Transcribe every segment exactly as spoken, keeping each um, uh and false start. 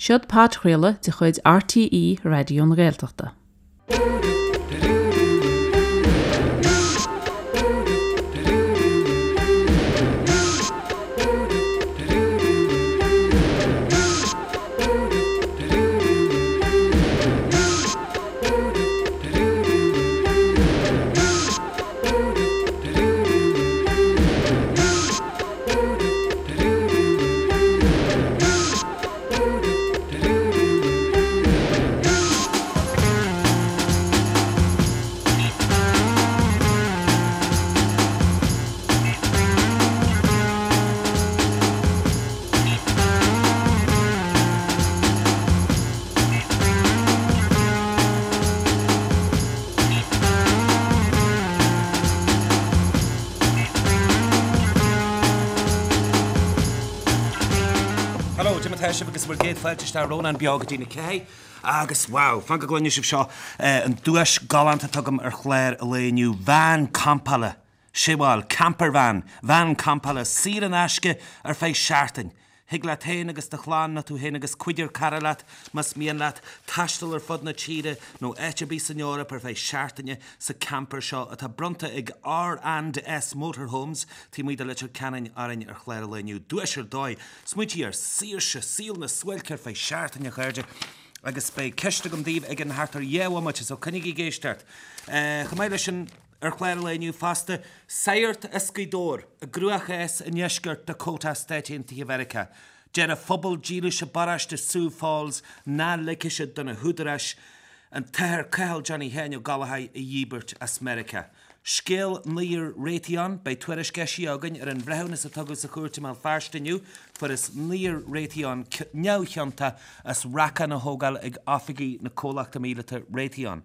Siod pátréile de chuid R T E Radión Gaeltachta. Agus bhfuil géad fáilte tá rónán beaga dtína cé agus wow, fan go gluinne sibh seo an dúis galanta tugam ar chléir a léniu van campala siháil camper van van campala sír an aisce ar fééis seaartain. Hig le héin agus de chláán na tú héin agus cuidir caralat mas mion leat taistal ar fud na tíre nó éte bí san Eorop ar fééis seaartaine sa camper seo a tá bronta ag R and S Motorhomes tí muide litir canin arainn ar chléir a léniu dúis ar dóid smuotí ar síirse síl na swilce ar fééis seaartaine chuirde agus bé ceiste gom díomh ag an hartar dhéhhaimite so chunig í géisteart. Chaméile sin ar chléir léniu fasta Sayert Escudor a gruachas in Yeshgurt Dakota State in America. Jenna Fubble Jeelish Barash de Sioux Falls na Likish donna Hudarash and Teher Kahel Johnny Henyo Galahai a Yebert as America. Scale Near Raytheon by Twirish Geshi Ogan er in Brownis a Tugus a Kurtimal Farstenu for his Near Raytheon Nyau Hyanta as Rakan a Hogal eg Offigi Nicolach the Milita Raytheon.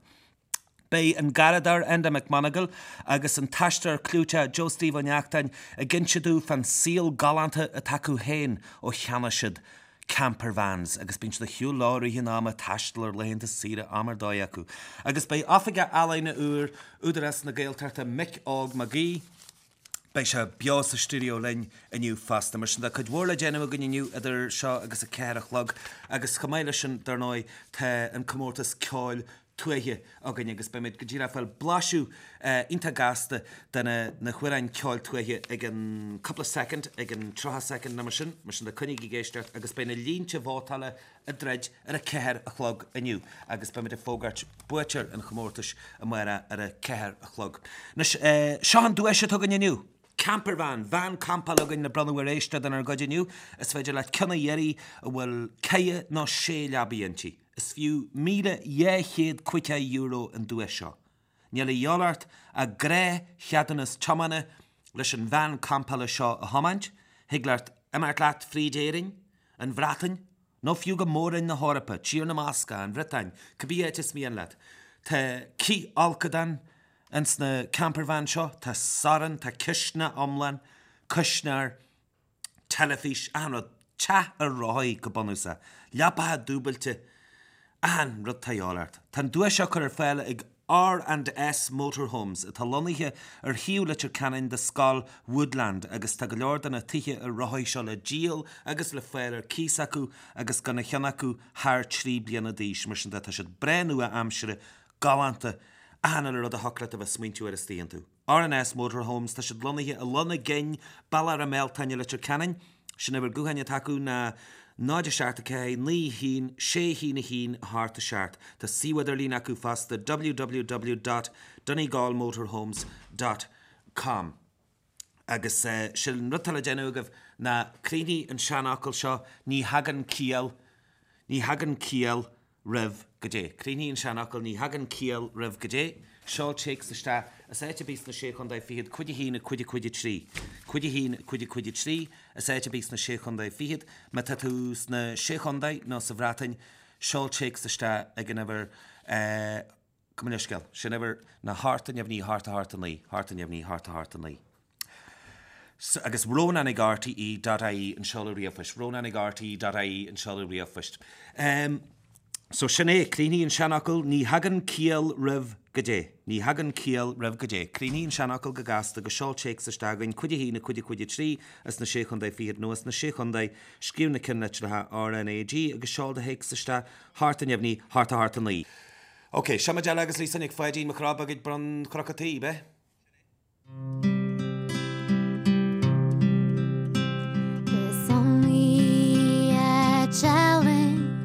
Bei an Garadar Enda McMonagall agus an Tashtar Clucha Joe Stephen Yaktan a ginchadú fan seal galanta ataku hain o Chanashid camper vans agus bint the Hugh Laurie hinama Tashtler lane to Sira Amar Doyaku agus bei Affiga Alaina Ur Uderas na Gaeltarta Mick Og Magee bei se bios a studio lein a new fast mar sin da could warla genu gan new other shaw agus a carach log agus chamaile sin darnoi te an comortas coil tuaithe agan agus be mid go ddíra fel blasú uh, intagasta dana na chuirain ceáil tuaithe ag an couple of second ag an trocha second na mar sin mar sin na cunig i géisteart agus be na línte bhátala a dreid ar a ceir a chlog aniu agus be mid a fógart buatir an chomórtas a mara ar a ceir a chlog. Nes uh, sean dúise tugan aniu camper van, van campal agin na branúir éiste dan ar godiniu is féidir le cynna ieri a bhfuil ceie ná sé leabíonti. Is fiú míle dhéchéad cuite euro an dúis seo. Níl iolart a gré cheadanas chamana leis an van campala seo a hamáint, higlaart imart leat frídéiring, an bhratain, nó fiú go mórin na hórapa, tír na másca an bhratain, cabí éitis míon leat. Tá cí alcadan ans na camper van seo, tá saran, tá cishna omlan, cishnar, telefís, anrod, cha a rói go bonusa, leapa dúbalte, An rud taiolart. Tan dúise chur ar féile ag R and S Motorhomes a talonithe ar hiú litir canin de Scal Woodland agus tá go leor na tithe ar roií seo le díal agus le féil ar císacu agus gona cheannacu thar trí bliana díis mar sin tá siad brenú a amsire galanta ana le rud a hocrat a bheith smaointú ar a stíantú. R and S Motorhomes tá siad lonithe a lona géin ballar a méltaine litir canin sin eber guhanne tacu na Náide seart a cé, ní hín, sé hín a hín, háart a seart. Tá síwad ar lín acu fasta w w w dot donegal motorhomes dot com. Agus uh, sin rutala genúgah na críní an seanachil seo ní hagan cíal, ní hagan cíal rih godé. Críní an seanachil ní hagan cíal rih godé. Seáil téic sa sta a séite bís na sé chundaid fiad cuide hín a cuide cuide trí. Cuide hín cuide cuide trí a séite bís na sé chundaid fiad me tatús na sé chundaid nó sa bhratain seáil téic sa sta ag an ever uh, cumnisceil sin ever na hartan jebhní harta hartan lí hartan jebhní harta hartan lí. So, agus ronanig R T E dot I E an seáil riamhfist ronanig R T E dot I E an seáil riamhfist. Um, So sinné críníon seanachil ní hagan cíal rih go dé. Ní hagan cíal rih go dé. Críníon seanachil go gasta go seoltéic sa stagain cuide hí na cuide cuide trí as na sé chundaid fír nuas na sé chundaid sciú na cinnethe R N A G agus seol de héic sa sta hart an jefní hart a hart an lí. Ok, siama deala agus lísan ag fáidín macrab agad bron crocatí, be? It's only a challenge.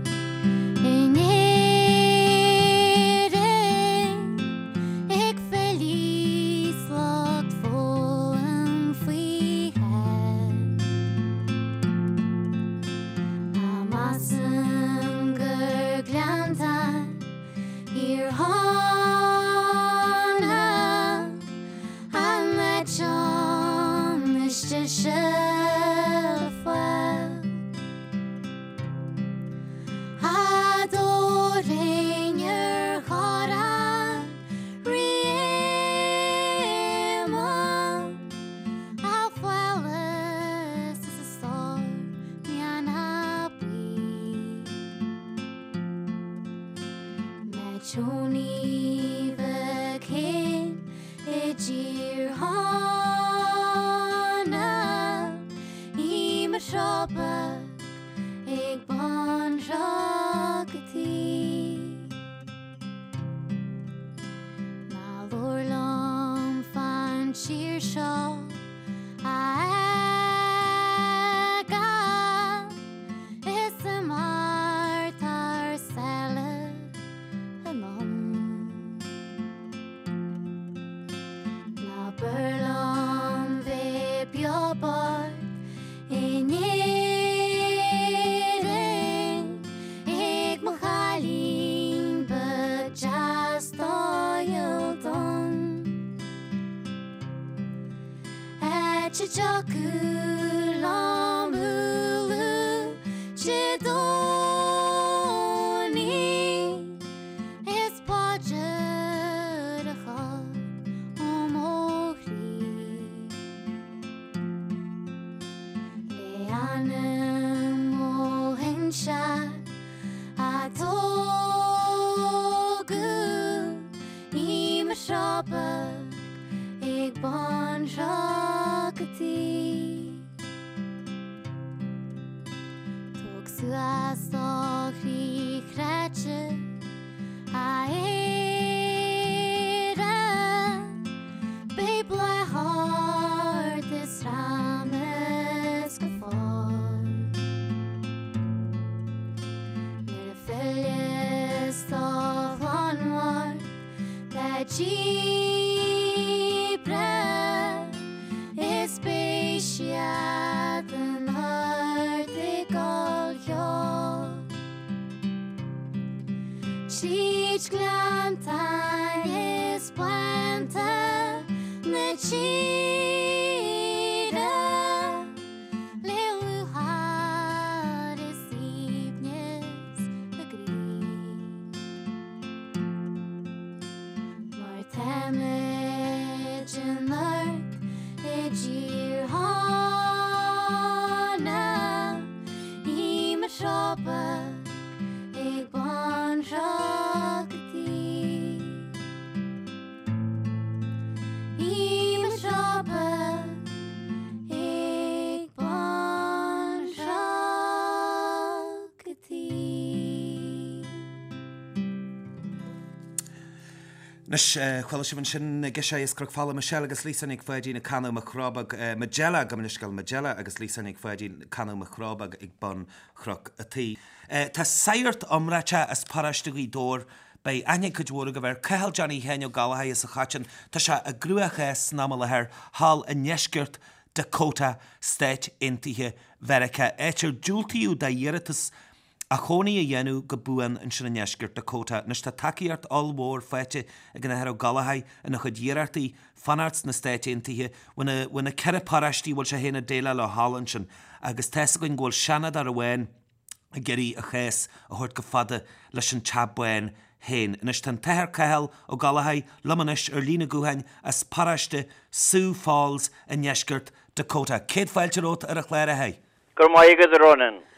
Nes chwilio si fan sin gisio is crwch fala Michelle agus lísan ag fáidín na canw macrobag Magella gymnisgal Magella agus lísan ag fáidín canw macrobag ag bon crwch y tŷ. Ta sairt omracha as parastugui dor bei anya cydwr o gyfer cehel Johnny Henio Galahai as a chachan ta sia a grwach es namal her hal a niesgurt Dakota State intihe verica echer jultiu da yeritus a choni a yenu gabuan in sin niesgurt Dakota nes ta takiart all war fete ag na hero Galahai in a chud yerarti fanarts na state intihe when a when a kere parashti wal shahena dela lo Hollandshin agus tesgoin gol shana dar awen a geri a ches a hort gefada lashin chabwen hen nes tan teher cehel o Galahai lumanish er lina guhain as parashte Sioux Falls in niesgurt Dakota. Kid Felcherot ar a chléire hei. Gur mai go ronin.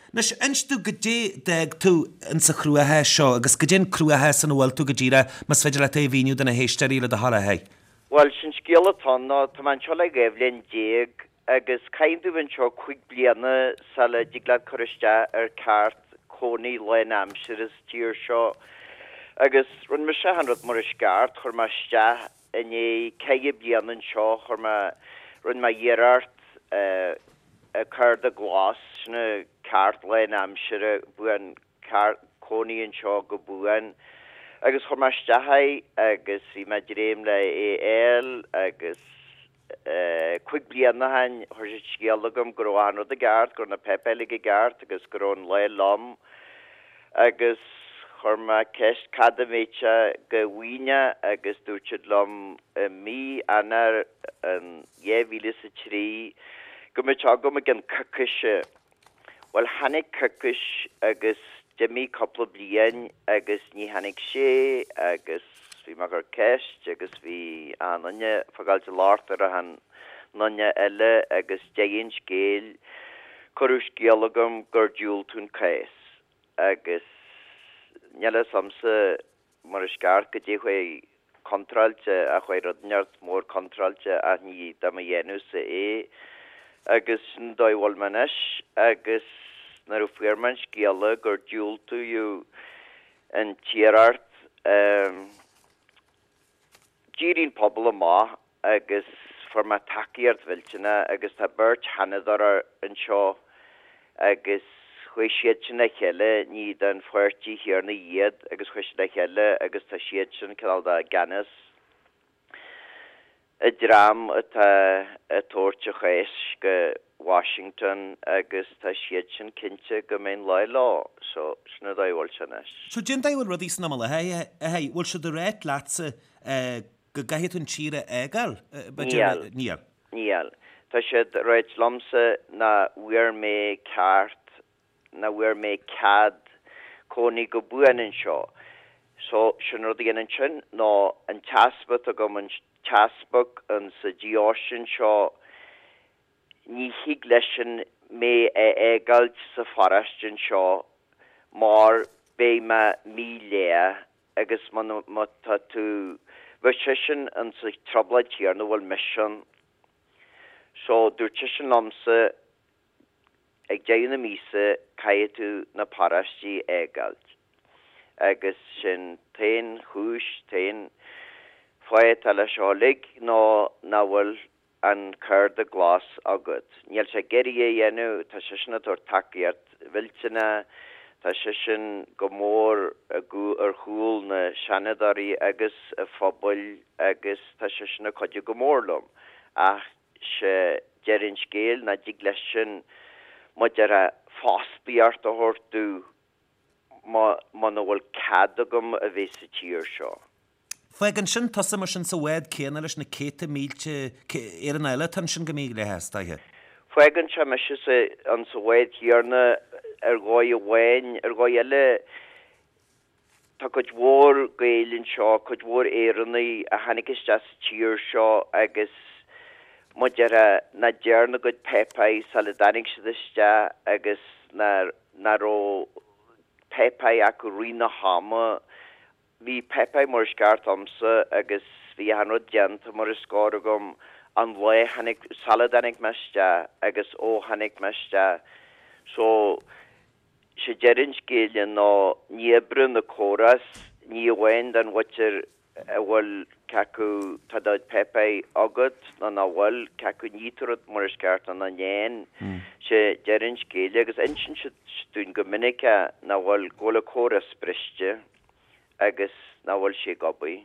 Nes instú go dé deag tú in sa cruathe seo, agus go dén cruathe san bhfuil tú go ddíra mas féidir le é víniu den na héisteí le a halathe. Well, sin scialatán ná tá man seo le gaibhlinn déag agus caiimú bhain seo chuig bliana sa le diglad choiste ar ceart cónaí lein amsir is tíir seo agus run me se hanrad mar is gart chur ma ste in é cé blianan seo chur ma run ma dhéart a card a glas na ceart lein amsir buan cónaí an seo go buan agus chur ma stethe agus i ma dréim le é éil agus chuig bliana hain chuir sé scialagam go raibh anrad a gart gur na pepelig a gart agus gur raibh le lom agus chur ma ceist cadaméite go bhuine agus dúirtead lom mí anar an dhéhhuile sa trí go me teagam a gin cucuise well hanig cucuis agus de mí coppla blian agus ní hanig sé agus bhí mar gur ceist agus bhí ananne fáilte látar a han nanne eile agus déon scéal choú scialagam gur dúil tún céis agus neile samsa mar is scar go dtí chuoi contrailte a chuoi rodneart mór contrailte a ní dam a dhéanú sa é agus n dóhil manis agus nar u fuirman sciala gur dúil tú yú an tíart um, dírín pobl má agus forma takeíart viltena agus tá burt hanadar an seo agus chuoi siad sin na cheile ní den fuirtí hir na iad agus chuis na cheile agus tá siad sin cinálda ganas a drám atá a tóirte chéis go Washington agus tá siad sin cinnte go mén le lá so sna dahil sinnes. So gin dahil rudí san amala hei hei bhil se do réit lása go gaiith an tíre égal? Níl. Níl. Níl. Tá siad réit lomsa na bhuiir mé ceart na bhuiir mé cad cónaí go buan an seo. So sin rudí an sin ná an tasbat a go an tasbach an sa diósin seo ní hiig leisin mé é égalt sa forastin seo mar bé ma mí lea agus man tá tú bheisisin an sa troblaid tíar na bhfuil mission so dúirtisin lomsa ag déanana mísa caiad tú na parastí égalt agus sin tain chúis tain foiad a le seo lig ná na bhfuil an cur de glas agad. Níl sé geri é dhéanú tá sé sinna tor takeíart viltena tá sé sin go mór a gú ar chúl na seanadarí agus a fphobal agus tá sé sinna coide go mórlumm ach sé deirinn scéal na dig leis sin má dear a fáspíart a hortú má na bhfuil cad agam a bhés sa tíir seo. Fuig an sin tosa mar sin sa wed céana leis na céta mílte ar an eile tan sin gomíg le heastaithe? Fuig an se me se an sa wed hiarna ar gáid a bhain ar gáid eile tá chud mhór gaelinn seo chud mhór éannaí a hanig is just tíir seo agus má dear na dearna go pepaí saladanig se iste agus na ró pepaí acu rina hama Bhí pepe mar sceart amsa agus bhí hanrad deanta mar is scóir gom an le hanig saladanig meiste agus ó hanig meiste so sé deirinn scéalainn ná níobre na córas ní bhhain den watir a bhfuil ceacu tadáid pepe agad na na bhfuil ceacu nítarad mar is sceart an na néin sé deirinn scéala agus insin se dún go minica na bhfuil gola córas briste agus na bhfuil sé gobaí.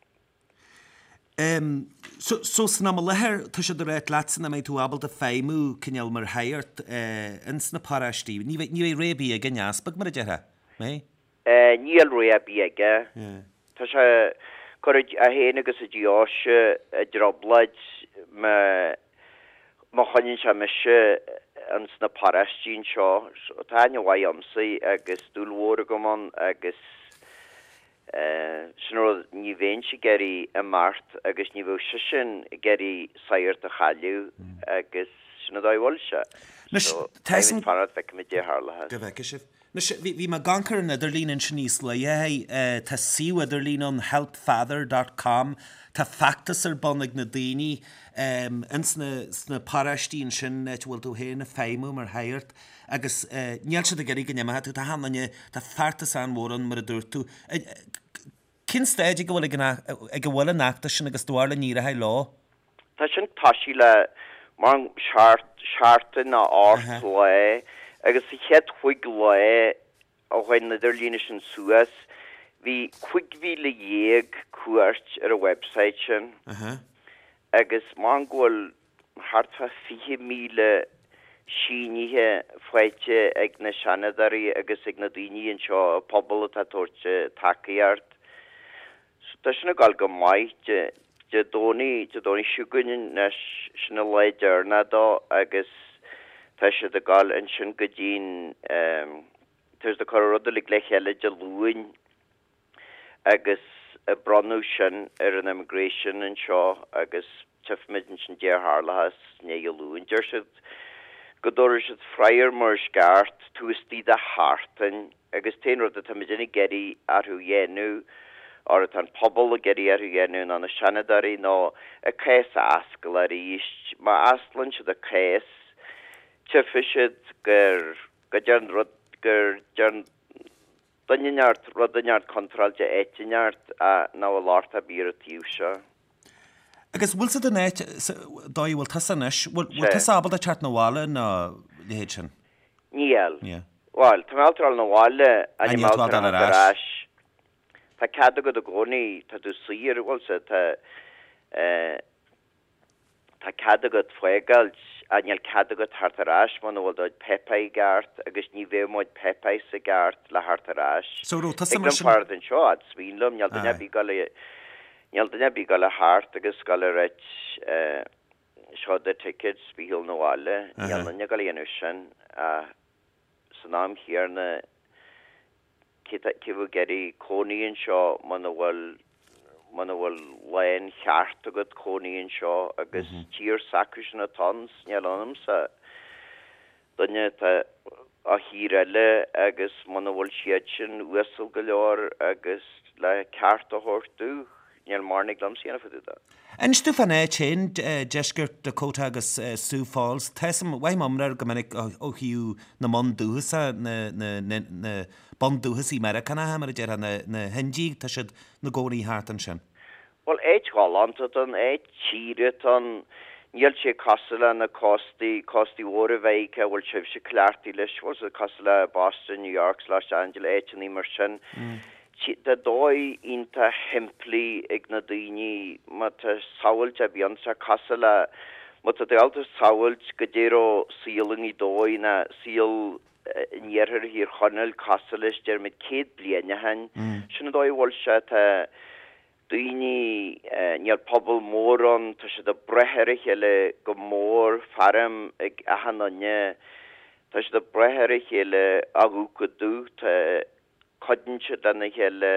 Um, so so san am lethir tu sé do réit lesan a méid tú abal a féimú cinneal mar heirt uh, ins na parastí. Ní ní rébí a gneaspag mar a deire, mé? Uh, níl rébí aige. Tá sé chuid a héana agus a dióise a droblaid má chuinn se meise ans na parastín seo tá ne bhaid amsaí agus dúlhóra go man agus sin ní bhéin si geirí a mart agus ní bhfuil se sin geirí saoirt a chailiú agus sinna dá bhil se. So táim fanad feic me dé harlathe. Go bheith sih. Bhí mar gancar an idirlín in sinníos le é tá siú idirlín an help father dot com tá factas ar bonnig na daoine in sna parastíín sin bhfuil tú héna féimú mar hairt agus níall se a geí go neime tú tá hanne tá fertas an mhóran mar a dúir tú. Cin stéid go bhfuil ag go bhfuil nachta sin agus dúirla ní a ha lá? Tá sin táisií le mar seaarta na áirt le agus i chead chuig le a bhain na idirlíne sin suas hí chuig mhíle dhéag cuairt ar a website sin agus má ghfuil hartfa fiche míle sínithe foiite ag na seanadarí agus ag na daoine anseo pobl atá tuairte takeíart. Tá sinna gáil go maiid de dóní de dóní siúgain na sinna leidirna dó agus tá sé de gáil an sin go dtín tuair de chu rud lig le heile de luúin agus a branú sin ar an immigration an seo agus tuifmid sin déar hálathas né luúin deir siad go dóir siad freiir mar sceart túistí a hátain agus té rud a tá déna geirí arthú dhéennú or an pobl a geirí arthú dhéennú an na seanadarí nó a céis ascail a ríist má aslan siad a céis tufiisiid gur go dearn rud gur dearn Danneart rudaneart contralte éineart a ná a láta bí a tíú seo. Agus bhfuil sa den éit dá bhfuil tasanis bhfuil tasabal a teart na bháile na léhéid sin? Níl. Bháil, tá meáil na bháile a ní máil an arás. Tá cad go a gcónaí tá dú sír bhil sa tá tá cad go foiigailt a níl cad go hartarás man bhfuil dóid pepaí gart agus ní bhéh móid pepaí sa gart le hartarás. So ru tá an seo a svílum neal duine bí gal neal duine bí gal a hart agus gal reit seo de tickets bíhil na bháile neal na gal dhéanú sin a san nám hir na cibh geirí cónaíonn seo man bhfuil man bhfuil lein cheart agad cónaíonn seo agus tír sacris na tons neal anam sa dunne a hír eile agus man bhfuil siad sin uasal go leor agus le ceart a thuirtú neal marnig lam síana fuúda. Einstu fan é chin deisgurt Dakota agus Sioux Falls Tesam bhaim amrar go minic ó hiú na man dúsa na bon dúhas í Americana ha mar a dear na hendí tá siad na gcónaí háart an sin. Well éit gáanta an éit tíre an níl sé cosla na costi costi óra bhéice bhfuil sibh se cleartí leis bhil a cosla Boston, New York, Los Angeles éit an mar sin. De dói inta hemplí ag na daoine má tá saoilt a bhíon sa cosla má tá alta saoilt go ddéro sílan í dói na síl níarthar hir chonel coslis der mit céad bliana hen sinna dói bhil se tá daoine níl pobl mór an tá se a bretheirich eile go mór farm ag a hananne tá se a bretheirich eile agú go dú tá codinse lena heile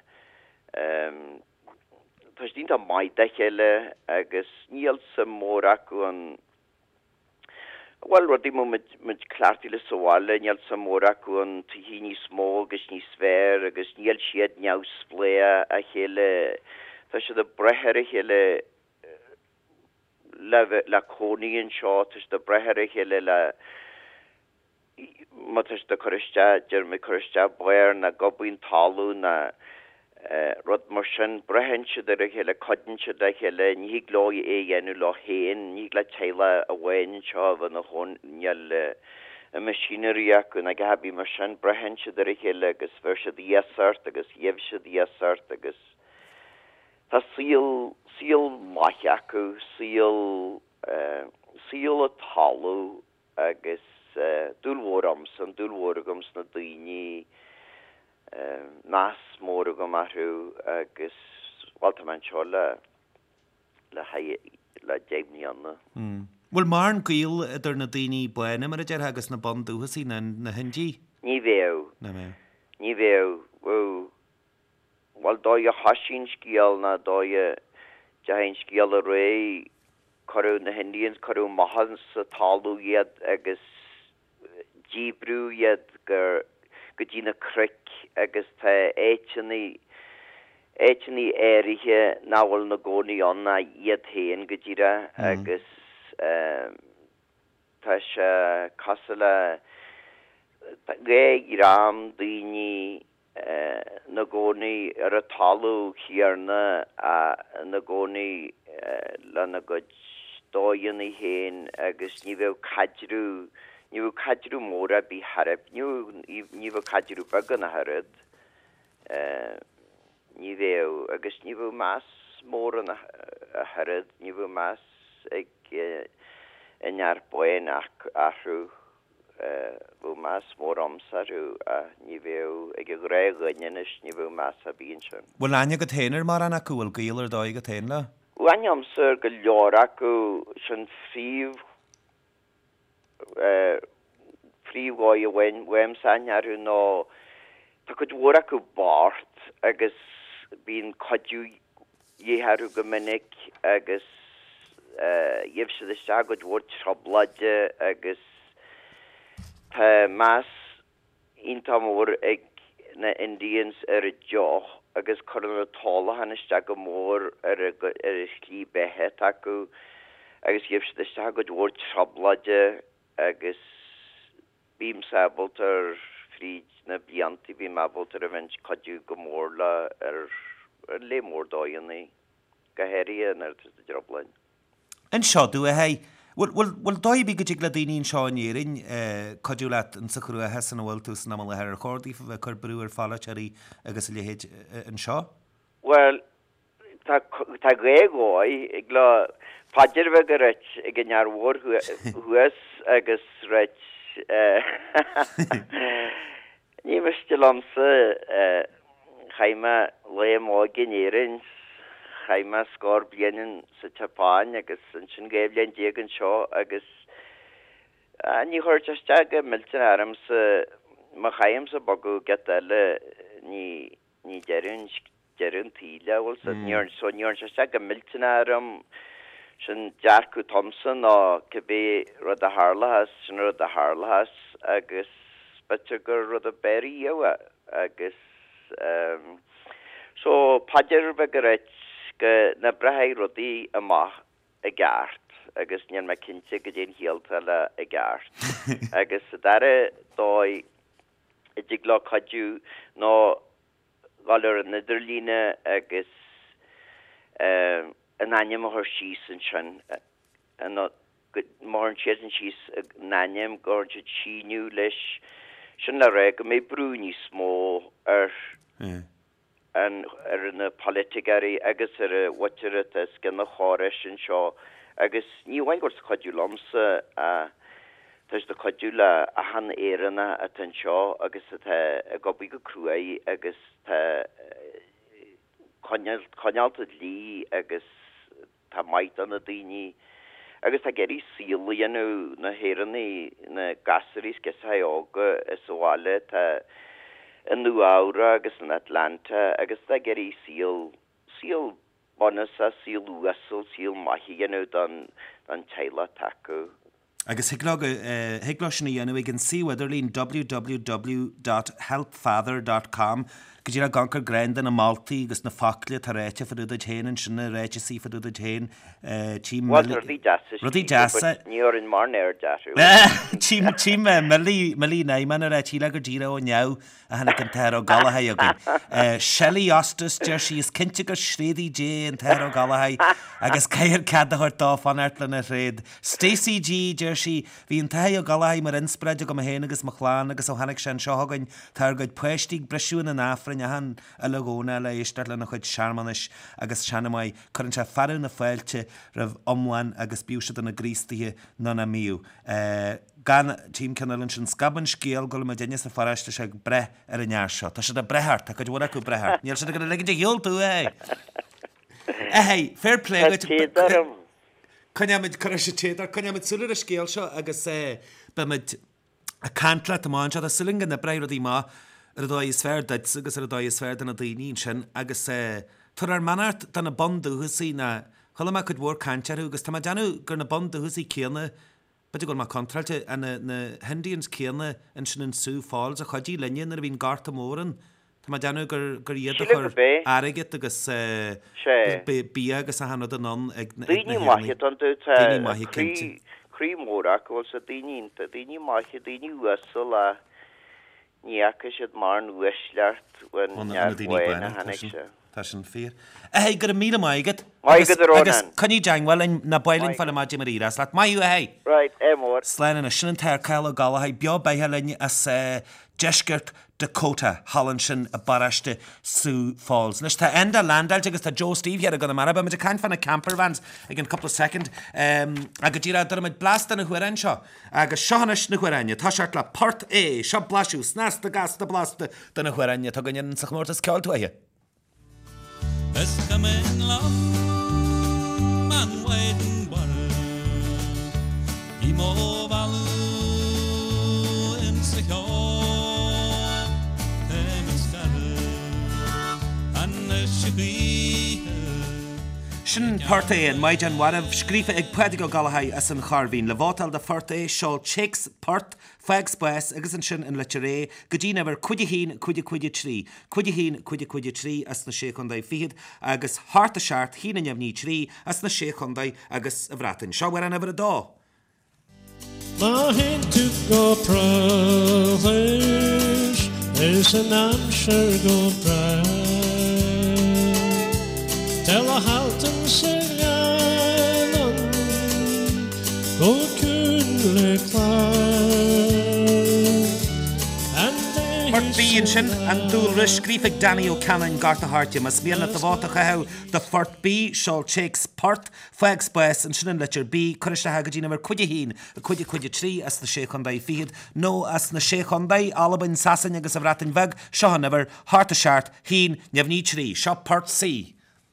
tá dínta maida heile agus níl sa mór acu an Well rudi mo mit mit clartile soále níl sa mór acu an tuhí ní smó agus ní sfr agus níl siad neá splé a chéile tá se a breheire chéile le le cóníonn seo tus de breheire chéile le má tus de choiste ger me choiste buir na gobuin talú na rud mar sin brehense de chéile codinse de chéile ní glói é dhéennn le héin ní le teile a bhhain seo van na hon neall a machineíach gon a gabí mar sin brehense de chéile agus ver se díart agus dhéh se díart agus tá síl síl maith acu síl síl a talú agus dúlhórams an dúlhóragams na daoine nás mór go marú agus waltaman seo le le le déimní anna. Bhfuil mar an gíal idir na daoine buine mar a dear agus na bandúhasí na na hindí? Ní bhéh ní bhéh bhil dó a hasín scíal na dó dehain scíal a ré choú na Indians choú mahan sa talú iad agus díbrú iad gur go dtína cric agus tá éitinaí éitinaí éirithe náhfuil na gcónaí anna iad héin go dtíra agus tá sé casa le ré i rám daoine na gcónaí ar a talú chiarna a na gcónaí le na go dóianaí héin agus ní bheadh cadrú ní bheadh cadrú móra bí harab ní bheadh cadrú bagan a harad ní bheadh agus ní bheadh más mór a harad ní bheadh más ag inar buin ahrú bú más mór amsarú a ní bheadh ag a gréagainnis ní bheadh más a bíon sin. Bhfuil aine go téanaar mar an acu bhfuil gaal ar dóigh go téan le? Bhain amsar go leor acu sin fríomh fríomháid a bhain bhaim sainarú ná tá go dúir acu bárt agus bíon codú dhéharú go minic agus dhéobh siad isteach go dúir troblaide agus tá más ionta mór ag na Indians ar a deoch agus chuir na tála han isteach go mór ar a slí bethe acu agus dhéobh siad isteach go dúir troblaide agus bím saboltar fríd na blianti bím aboltar a bhaint codú go mór le ar le mór dóianaí go héiríon ar de droblain. An seo dú a hei bhfuil dóibí go dtí le daoín seáinéirin codú leat an sacrú a hesan bhfuil tú san am le ar chódaí fa bheith chur brú ar fallairí agus i lehéid an seo? Well, tá gréagóid ag le paidir bheith go reit ag an nearmhór thuas agus reit ní meiste lamsa chaime le má gnéirin chaime scór blianaan sa Japáin agus an sin géibh leon déag an seo agus ní chuir teiste go miltain airm sa má chaim sa bogu get eile ní ní deirún deirún tíile bhfuil sa níor so níor teiste go miltain airm sin Jackú Thompson á cibé rud a Harlahas sin rud a Harlahas agus bitir gur rud a Berry ewa agus um, so paidir bheith go reit go na brethaí rudaí amach a gceart agus níon me cinnte go dtéon hialta le a gceart agus sa dara dói i dtí le cadú nó gáil an idirlíne agus um, an aim a chuir síos an sin mar an siad an síos naim gur an síniú leis sin le ré go mé brúní smó ar an ar na politigarí agus ar a wateire as gan na choris an seo agus níhain gur chodú lomsa a tás de chodú le a han éanna a tan seo agus a gobi go cruaí agus tá conealta lí agus tá maid an na daoine agus tá geirí sílaíanú na hérannaí na gasarís gesaóga is bháile tá in New Ára agus in Atlanta agus tá geirí síl síl bonas a síl uasal síl maithíanú don don teile taú. Agus higlá sinna dhéanú ag an síweidirlín w w w dot help father dot com go dtí a gancur grandan na Maltaí agus na faclia tar réite faúd a chéan sinna réite sí faúd a chéan rudí deasa níor in mar neir deasú tí melí néiman a réití le go ddíra ó neamh a hena an teir ó galathe agin Shelley Ostus deir sí is cinnte go sréadí dé an teir ó galathe agus céir cad a chuir dá fanart le na réad Stacey G deir sí hí an teir ó galathe mar inspreide go héana agus mo chláán agus ó hanig sin seogain tar goid puistíigh breisiún an áfrain a han a legóna le éisteart le na chuid seaarmanis agus seanamai chuann se farú na fáilte rah omhain agus bíúise na grístaithe ná na míú. Gan tím canalinn sin scaban scéal go me daine sa faráiste se bre ar an near seo. Tá se a brethart a go bhfuil acu brethart. Níl se go le de heol tú é. É fair play chuineid chu sé téad chuineid súla a scéal seo agus é beid a cantla amán se a sulingan na breidí má ar a dó is sfr deid agus ar a dó is sfr na daoín sin agus tar ar manart dan na bandú husí na Chula me chud mhór cantearú agus tá deanú gur na band a húsaí céanna bud gur má contrailte a na Hindians céanna in sin an Sioux Falls a chodí linnean ar bhín garta móran. Tá deanú gur gur iad chur airigit agus bí agus a hanad an non ag na Daoine maithe an dúte Crí mórach bhil sa daoínta daoine maithe daoine uasal a níacha siad mar an uisleart bhain nearhhain a hanig se. Tá sin fér. É gur mí maigad Maigad ar agus chuní deanghfuil na bailinn fall má mar íras leat maiú a hé. Right, é mór. Sléine na sin an teir ceil gal ha beag beithe linne as deisgurt Dakota Hallan sin a baraiste Sioux Falls. Nes tá enda landal agus tá Joe Steve here a gona marab, but I can't find a camper vans again couple of second. Um aga dira dermid blast na huiren seo. Aga seanis na huiren, tá seart la part A, seo blasú, snas the gas the blast the na huiren, tá ganin sa chmórtas ceol tú here. It's coming long and waiting world. Imo valu insecure. Sin part A an maid an warh scrífa ag puidig go galahai as an charhín le bhátal de part A seol chicks part feag spes agus an sin an letter A go dtí ever cuide hín cuide cuide trí cuide hín cuide cuide trí as na séchondaí fiad agus hart a seart hín an jemní trí as na séchondaí agus a bhratain seo war an ever a dá. My hen to go provish is an I'm sure go proud. Tell a halten seganon go kunle Part B in sin an dúil ris scrífig Danny O'Cannon garta hartia mas mian at the vata chahau the Part B shall chicks part feag spes and sin letter B curishta hagadina ver cuide hín a cuide cuide trí as na séchondaí fiad no as na séchondaí alabin sasan agus a vratin veg sehan ever hart a shart hín nevní trí seo Part C.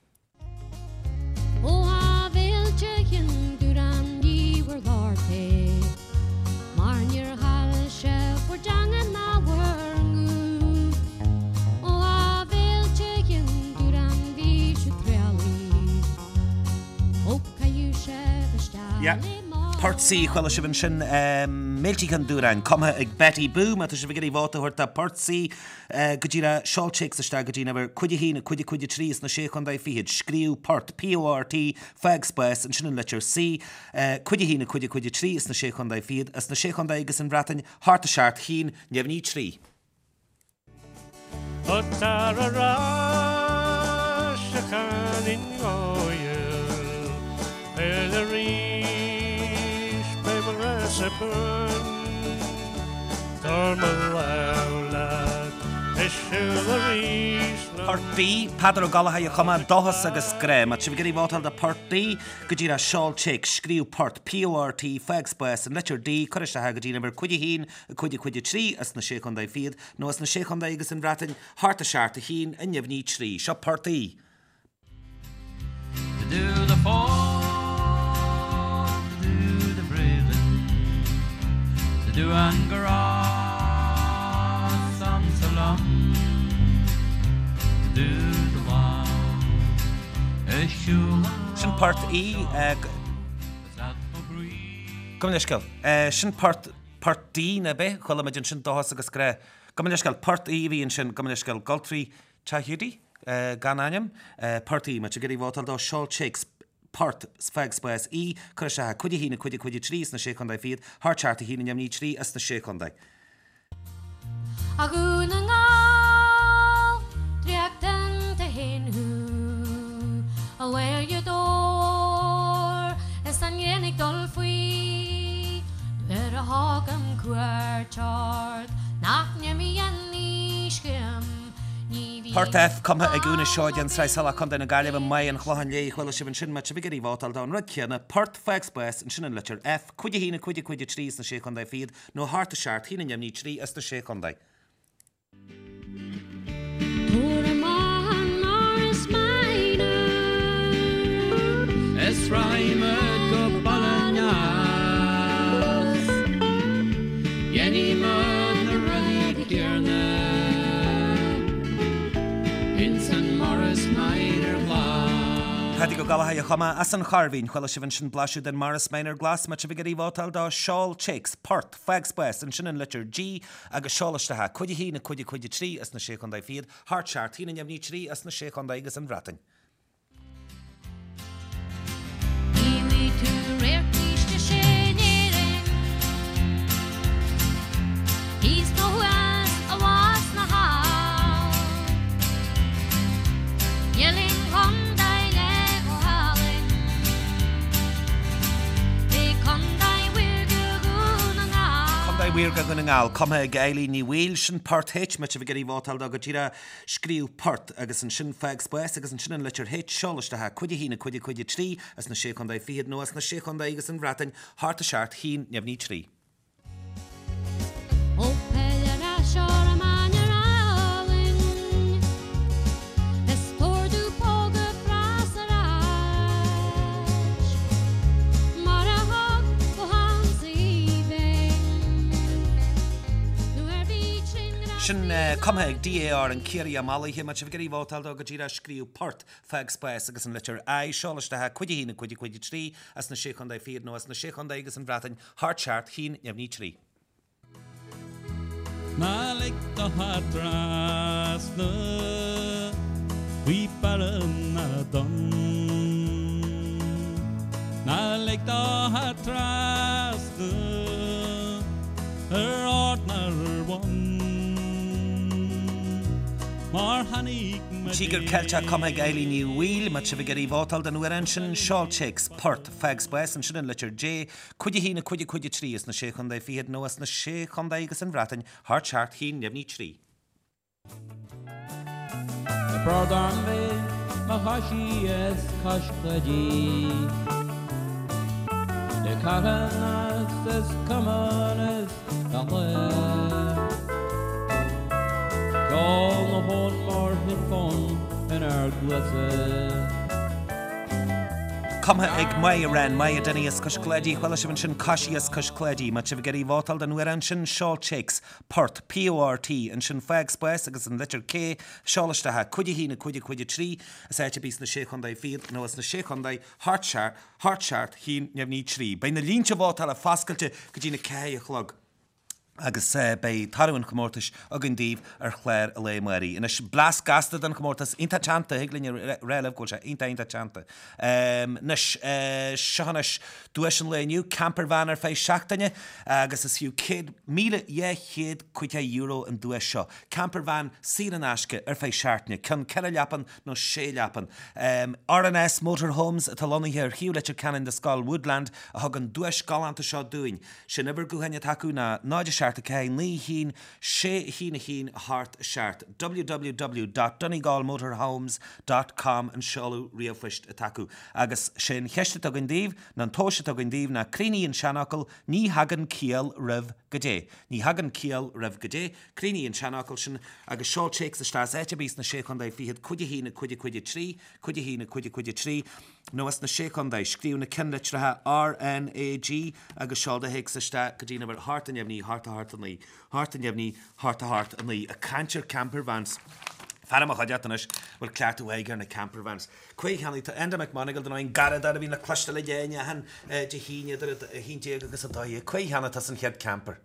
Yeah. Part C chwala sibin sin méiltí can dúran cuma ag Betty Boom a si bhgéirí bháta chuirta Part C go dtíra seolchicks iste go dtína bhar cuide hína cuide cuide trís na séchondaí fiad scríú Part P O R T feag spes an sin an letter C cuide hína cuide cuide trís na séchondaí fiad as na séchondaí agus an bhratain hart a seart hín nevní trí. Part B, Padar o Galaha y choma dohas agus grem a chifgeri votal da Part D gudira shawl chick screw Part P O R T feag spes and letter D corisha ha gudina ver cuide hín cuide cuide trí as na séchondaí fiad no as na séchondaí agus an bhratain hart a seart a hín a nevní trí seo Part E. To do the fall, to do the breathing, to do Angara, some salam, to do the wow, Sin Part E Come leiscail sin Part Part D na be chuile me sin dohas agus gré Come leiscail Part E bhíonn sin come leiscail Galtrí Chahiúdi gan aim Part E me gurí bhátal dá seol chicks Part feag spes E chu se cuide hína cuide cuide trís na séchondaí fiad Hartchart a hína nemní trí as na séchondaí. Agúna ngá triachtan ta hinú aware your door as an yenig dol fui let a hogam quart nach nemi anni skim Part F come a gúna seoidean sra sala chun na gaileh mai an chláhan lé chuile si sin me bigurí bhátal dá ru ceanna Part feag spes an sin an letter F cuide hína cuide cuide trís na séchondaí fiad nó hart a seart hína nemní trí as na séchondaí. Es raimed go balanyas Yenny mud na ruddy kierna In San Morris Minor Glass Paddy go galathe a chuma as an charhín chuile si bhain sin blaisiú den Maris Minor Glass me bhí bhátal dá Seáil Chicks, Port, Fegsbues an sin an litir G agus seálastethe chuide hí na chuide chuide trí as na sé chun fiad, Hartseart hí na neamní trí as na sé chun agus an bhrating. Nílí tú réir tíiste sé néirin. Hís nó huas a was na há. Yelling Hyundai le o halin. They Hyundai wir gugun ang al. Hyundai wir gugun ang al. Come ag eili ní bhil sin Port H me bhí bhátal dá go tíra scríú Port agus an sin Fegsbues agus an sin an litir H seálastethe chuide hí na chuide chuide trí as na sé chun fiad nó as na sé chun agus an bhrating Hartseart hí neamní trí. O pelera shora manjer alin. Es står du på det fraserage. Mara hag på hans i väng. Nu är vi tjingra. Sin uh, come ag D A R an Ciri Amala hí me bhí bhátal dá go tíra scríú Port Fegsbues agus an litir I seálastethe chuide hí na chuide chuide trí as na sé chun fiad nó as na sé chun agus an bhrating Hartseart hí neamní trí. Na ligt och har trasna Viparen na dom Na ligt och har trasna Her ordnar one Mar hanig Tígur Celta come ag eili ní bhil me bhí bhátal den uair an sin Seáil Chicks, Port, Fegsbues an sin an litir J chuide hí na chuide chuide trí as na sé chun fiad nó as na sé chun agus an bhrating Hartseart hí neamní trí. The broadarm ve Mahashi es kashkaji The karanas es kamanes Dahle All the whole more hit fun in our glasses Come ag mai ran mai denny as coscledi while she sin kashi as coscledi much of geri votal den uair an sin Seáil Chicks, Port, P O R T and sin Fegsbues agus an litir K seálastethe chuide hí na chuide chuide trí as éite bís na sé chun fiad nó as na sé chun Hartseart Hartseart hí neamní trí. Bei na línte bhátal a fascailte go dtí na cé a chlog. agus uh, bei tarún chomórtas agin díomh ar chléir a lé marí. Ina blas gasta den chomórtas inta chanta higlinn réileh goil se inta inta chanta. Um, Nis uh, sehanis dúis an léniu campervan ar fé seachtaine agus is fiú céad míle é chéad chuite euro an dúis seo. Campervan sí an asce ar fé seaartne chun ceile leapan nó sé leapan. Um, R N S Motorhomes a talonnaithe ar hiú leitir canan de Scal Woodland a thug an dúis galanta seo dúin. Sin ibar guhaine taú na náide seart a cé ní hín sé hína hín Hartseart w w w dot donegal motorhomes dot com an seolú riamhfuist a taú. Agus sin cheiste a an díomh na tóise a an díomh na críníon seanachil ní hagan cíal rih go dé. Ní hagan cíal rih go dé, críníon seanachil sin agus Seáil Chicks a stás éite bís na sé chun fiad chuide hína chuide chuide trí, chuide hína chuide chuide trí, nó as na sé chun scríú na cinletrathe R N A G agus Seáil de Hicks a sta go dtíana bhar hart an neamní hart a hart an lí, hart an neamní hart a hart an lí, a cantir campervans. Faraach adiatanis bhfuil cleartú éigear na campervans. Cuig hanna tá enda McMonigal don ein garad a bhí na cluiste le déine han de híine hínte agus a dáí. Cuig hanna tá san chead camper.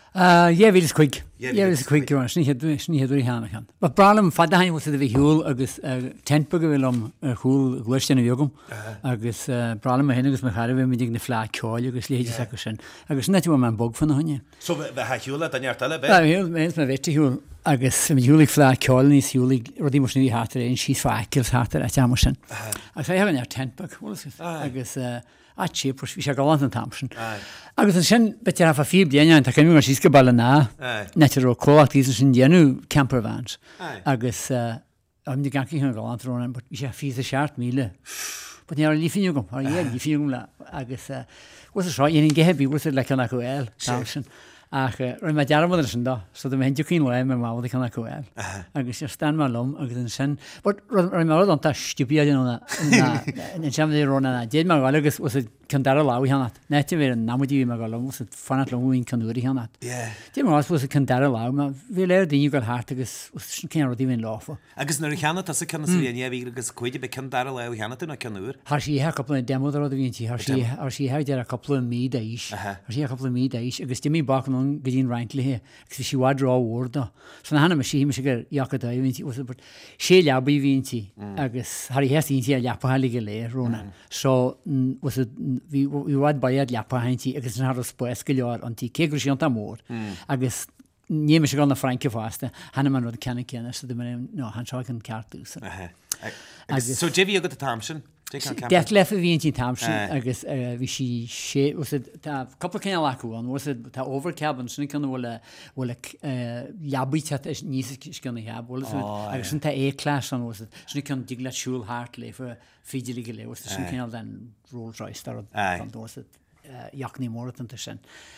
Ja, vi is quick. Ja, vi is quick. Ja, sní het sní het dúi hana kan. Ba problem fada hain was the húl agus tentbug vil om húl glustena jogum. Agus problem hen agus me harve mit digne fla kol agus leje sakusen. Agus net jo man bog fan hanne. So we ha húla dan jartale be. Ja, heel mens me vette húl agus me húlig fla kol ní húlig rodi mos ní hatter ein sí fakels hatter at jamosen. Agus ha haven er tentbug. Agus a cheap was vi galant an Thompson. Agus an sin betir af a fi bliana an taken mar síske ball na. Net ro ko tí sin genu campervans. Agus am di ganki hun galant ron but vi fi a seart míle. But ni ní fin gom, ni ní fin la agus was a shot in gehebi was like an go el Thompson. ach roi mae dearmod yn sy'n do, so dwi'n mynd i'w cyn le mewn mawd i canna cwyl. Agus yw'r stan mae lwm, agus yn sy'n, roi mae roedd o'n ta stibiad yn hwnna, yn siarad i'r rôn yna, dyd mae'n gael agus was y candara law i hannat. Net i fyr yn namwyd i fi mae'n gael was y ffanat lwm wy'n candwr i hannat. Dyd mae'n gael was y candara law, mae fi leir dyn i'w gael hart agus was sy'n cyn roedd i fi'n lofo. Agus nyr i hannat as y cynna sy'n rhaid i fi agus cwyd i be candara law i hannat yna candwr. Har si ha couple of demos roedd i fi'n ti, har si ha dyn a couple of mid eis, har si ha couple of mid eis, agus dim i bach yn gydyn rhaintli hi, agus si wad draw word do. So na hana mae si hi mae si gael iacad i fi'n ti, was y sé liab i fi'n ti, agus har i hest i'n ti a liapa hali gael le, rona. So, was it vi vi wad bayad liapa hain ti, agus yn har os boes gilior, ond ti cegr si ont amor, agus nie me si gael na Franke faste, hana man roedd canna canna, so dim yn, no, han siarad yn cartws. So, Jevi agad y tamsin? Death left fi yn ti'n tamsin, agus fi si sé, was it, ta couple canna lacu on, was it, ta overcabin, sy'n canna wala, wala liabu tat nys ysgan i hab, wala sy'n, agus sy'n ta E-class on, was it, sy'n canna digla siŵl hart le, for fidjili gile, was it, sy'n canna dan Rolls Royce, dar oedd, was it, iacni morat yn tysyn.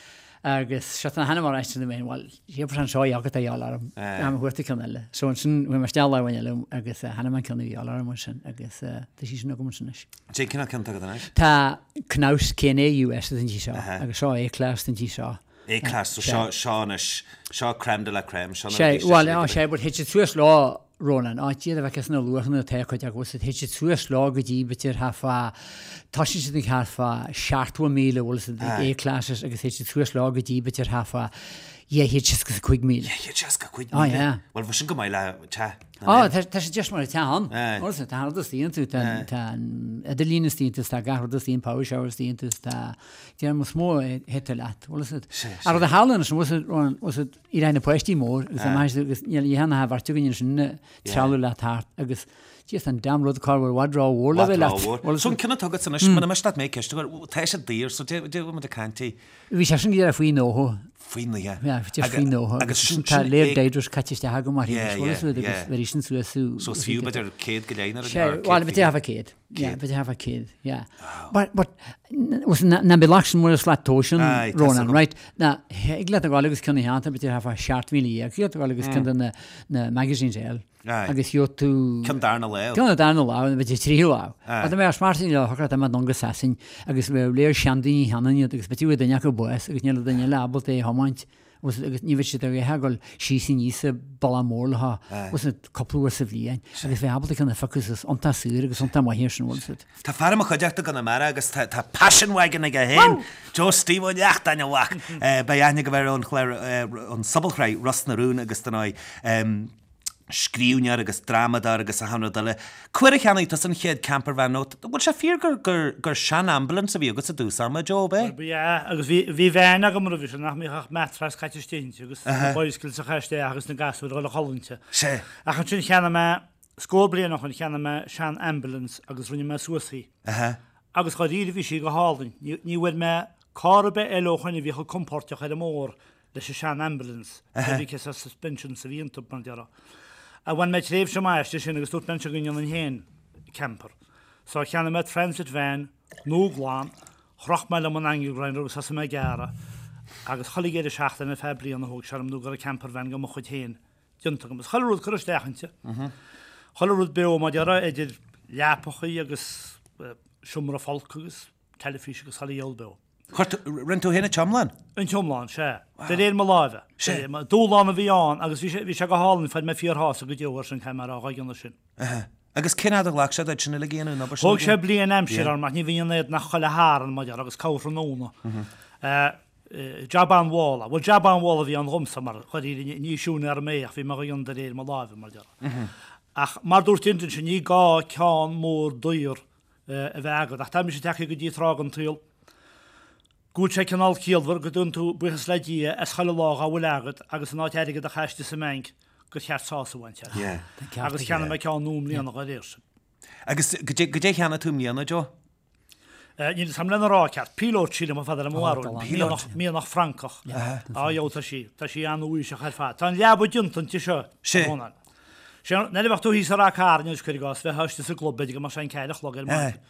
Agus siat na hana mar eist yn y mynd, wel, siap rhan sio iagad a ial arm, am hwyrta cynnyl. So, yn sy'n, wy'n mastel lau wyn ilw, agus hana ma'n cynnyl ial arm yn sy'n, agus da si sy'n ogym yn sy'n ys. Jay, cynnal cyntag ydyn eich? Ta cnaws cyn e U S ydyn ti sio, agus sio E-class ydyn ti sio. E-class, so sio nes, sio creme de la creme, sio na... Wel, o, sio, bod hitch tŵs lo Ronan, o, ti edrych ac ysna lwch yn y te coed ag wysyd, hitch tŵs lo gyda byty'r haffa, Toshi sydd yn haffa, siartwa mil o wysyd, E-classes, agus hitch tŵs lo gyda byty'r haffa, ie, hitch ysgyd cwig mil. Ie, hitch ysgyd cwig mil. O, ie. Wel, fos yn gymael a, ta... O, ta sy'n just mar y tan. Wysyd, ta harad ysdyn tu, ta edalyn ysdyn tu, ta garad ysdyn, power shower ysdyn tu, ta... Ti ar mys mô hetel at, wysyd. Ar oedd y halen ysyn, wysyd, i rhain y pwesti môr, agus am haes, i hana ha fartiog yn ysyn tralw lat hart, agus... Just an damn load of car were draw war level at. Well, so can I talk at some issue? Man, I must not make it. Taste it dear, so do do with the canty. We shouldn't get if we know ho. Finally, yeah. Yeah, just we know ho. Agus ta leir deidros catches the hagomar. Yeah, yeah, yeah. Very recent so so. So few, but they're kid gelainer. Well, but they have a kid. Yeah, but they have a kid. Yeah. But but was na belachsen more slat toshen Ronan, right? Now, ik let the gallegus kan niet aan, but they have a short willy. Ik let the gallegus kan de na magazines el. Agus jo tú Can darna leo. Can darna leo, but it's three leo. But the most smart thing you have got non assassin. Agus we leer shandi hanan you agus betu de nyako boys, agus nyela de nyela abote homant. Was agus ni vit de hagol she sin ise balamol ha. Was it couple of sevien. Agus we abote kan focus on ta sur agus on ta ma hirsen was it. Ta farma khajak gan mara agus ta passion wagon aga hen. Jo Steve on yacht dan wak. Eh by anya gewer on clear on subcry rust na rune agus tanai um Skriwniar agus dramadar agus a hanna dale. Cuirig hanna tas an chéad camper van not. Wat sé fear gur gur gur shan ambulance a vi agus a dús arma job eh? Ja, agus vi vi vein a gomur vi nach mi ach matras catch stin agus boyskil sa chaste agus na gas og rolla hollinte. Sé. A chan sin channa me skóbli noch an channa me shan ambulance agus runni me suasi. Aha. Agus gadir vi sig go haldin. Ni wed me carbe elochan vi komportja khale mor. Le shan ambulance. Vi kes suspension sa vi intop bandera. A when my tref sem maist sin agus stort mense gunn an hen camper. So cheanna met transit van, no glán, chroch me am an angilgrinder agus as me gara. Agus choligéidir seachta na febri an hoog sem no a camper van go mo chud hen. Junta agus cholerúd chu stechante. Cholerúd be ma dera idir leapachaí agus siomra folkus, telefís agus choligéilbe. Chort rentú héna chomlan? Yn chomlan, sé. Det er ma lave. Sé. Ma dólan a vi an, agus vi vi se go halen fed me fyr has a go djóar sin camera a gan sin. Agus cinad a lach se dat sin le géana na bar. Hog sé bli an amsir ar ma ni vi net nach cholle haren ma agus kaufr nóna. Eh Jaban Wall. Well Jaban Wall vi an romsamar. Chodi ni sjúna ar meich vi ma gan der er ma lave ma jar. Ach mar dúrtintin sin ni ga kan mór dóir a vega. Ach tam sé tekki go di tragan til. Goed sé canal kielwer gedun tú buchas ledí as chaile lá a bhfuilagad agus an áteige a chaiste sa meink go cheart sásahainte. Agus cheanna me ceán núm líana a réirse. Agus go dé cheanna túm líana, Jo? Ní sam lena ráceart, pílót síle a fadar am mí nach Frankach. Á jó tá sí, tá sí an úi se chaá. Tá leabú dúntan tí seo sé. Neidir tú hí a rá cárne chuigás bheit heiste sa globbeidir go mar sé ceile chlogir me.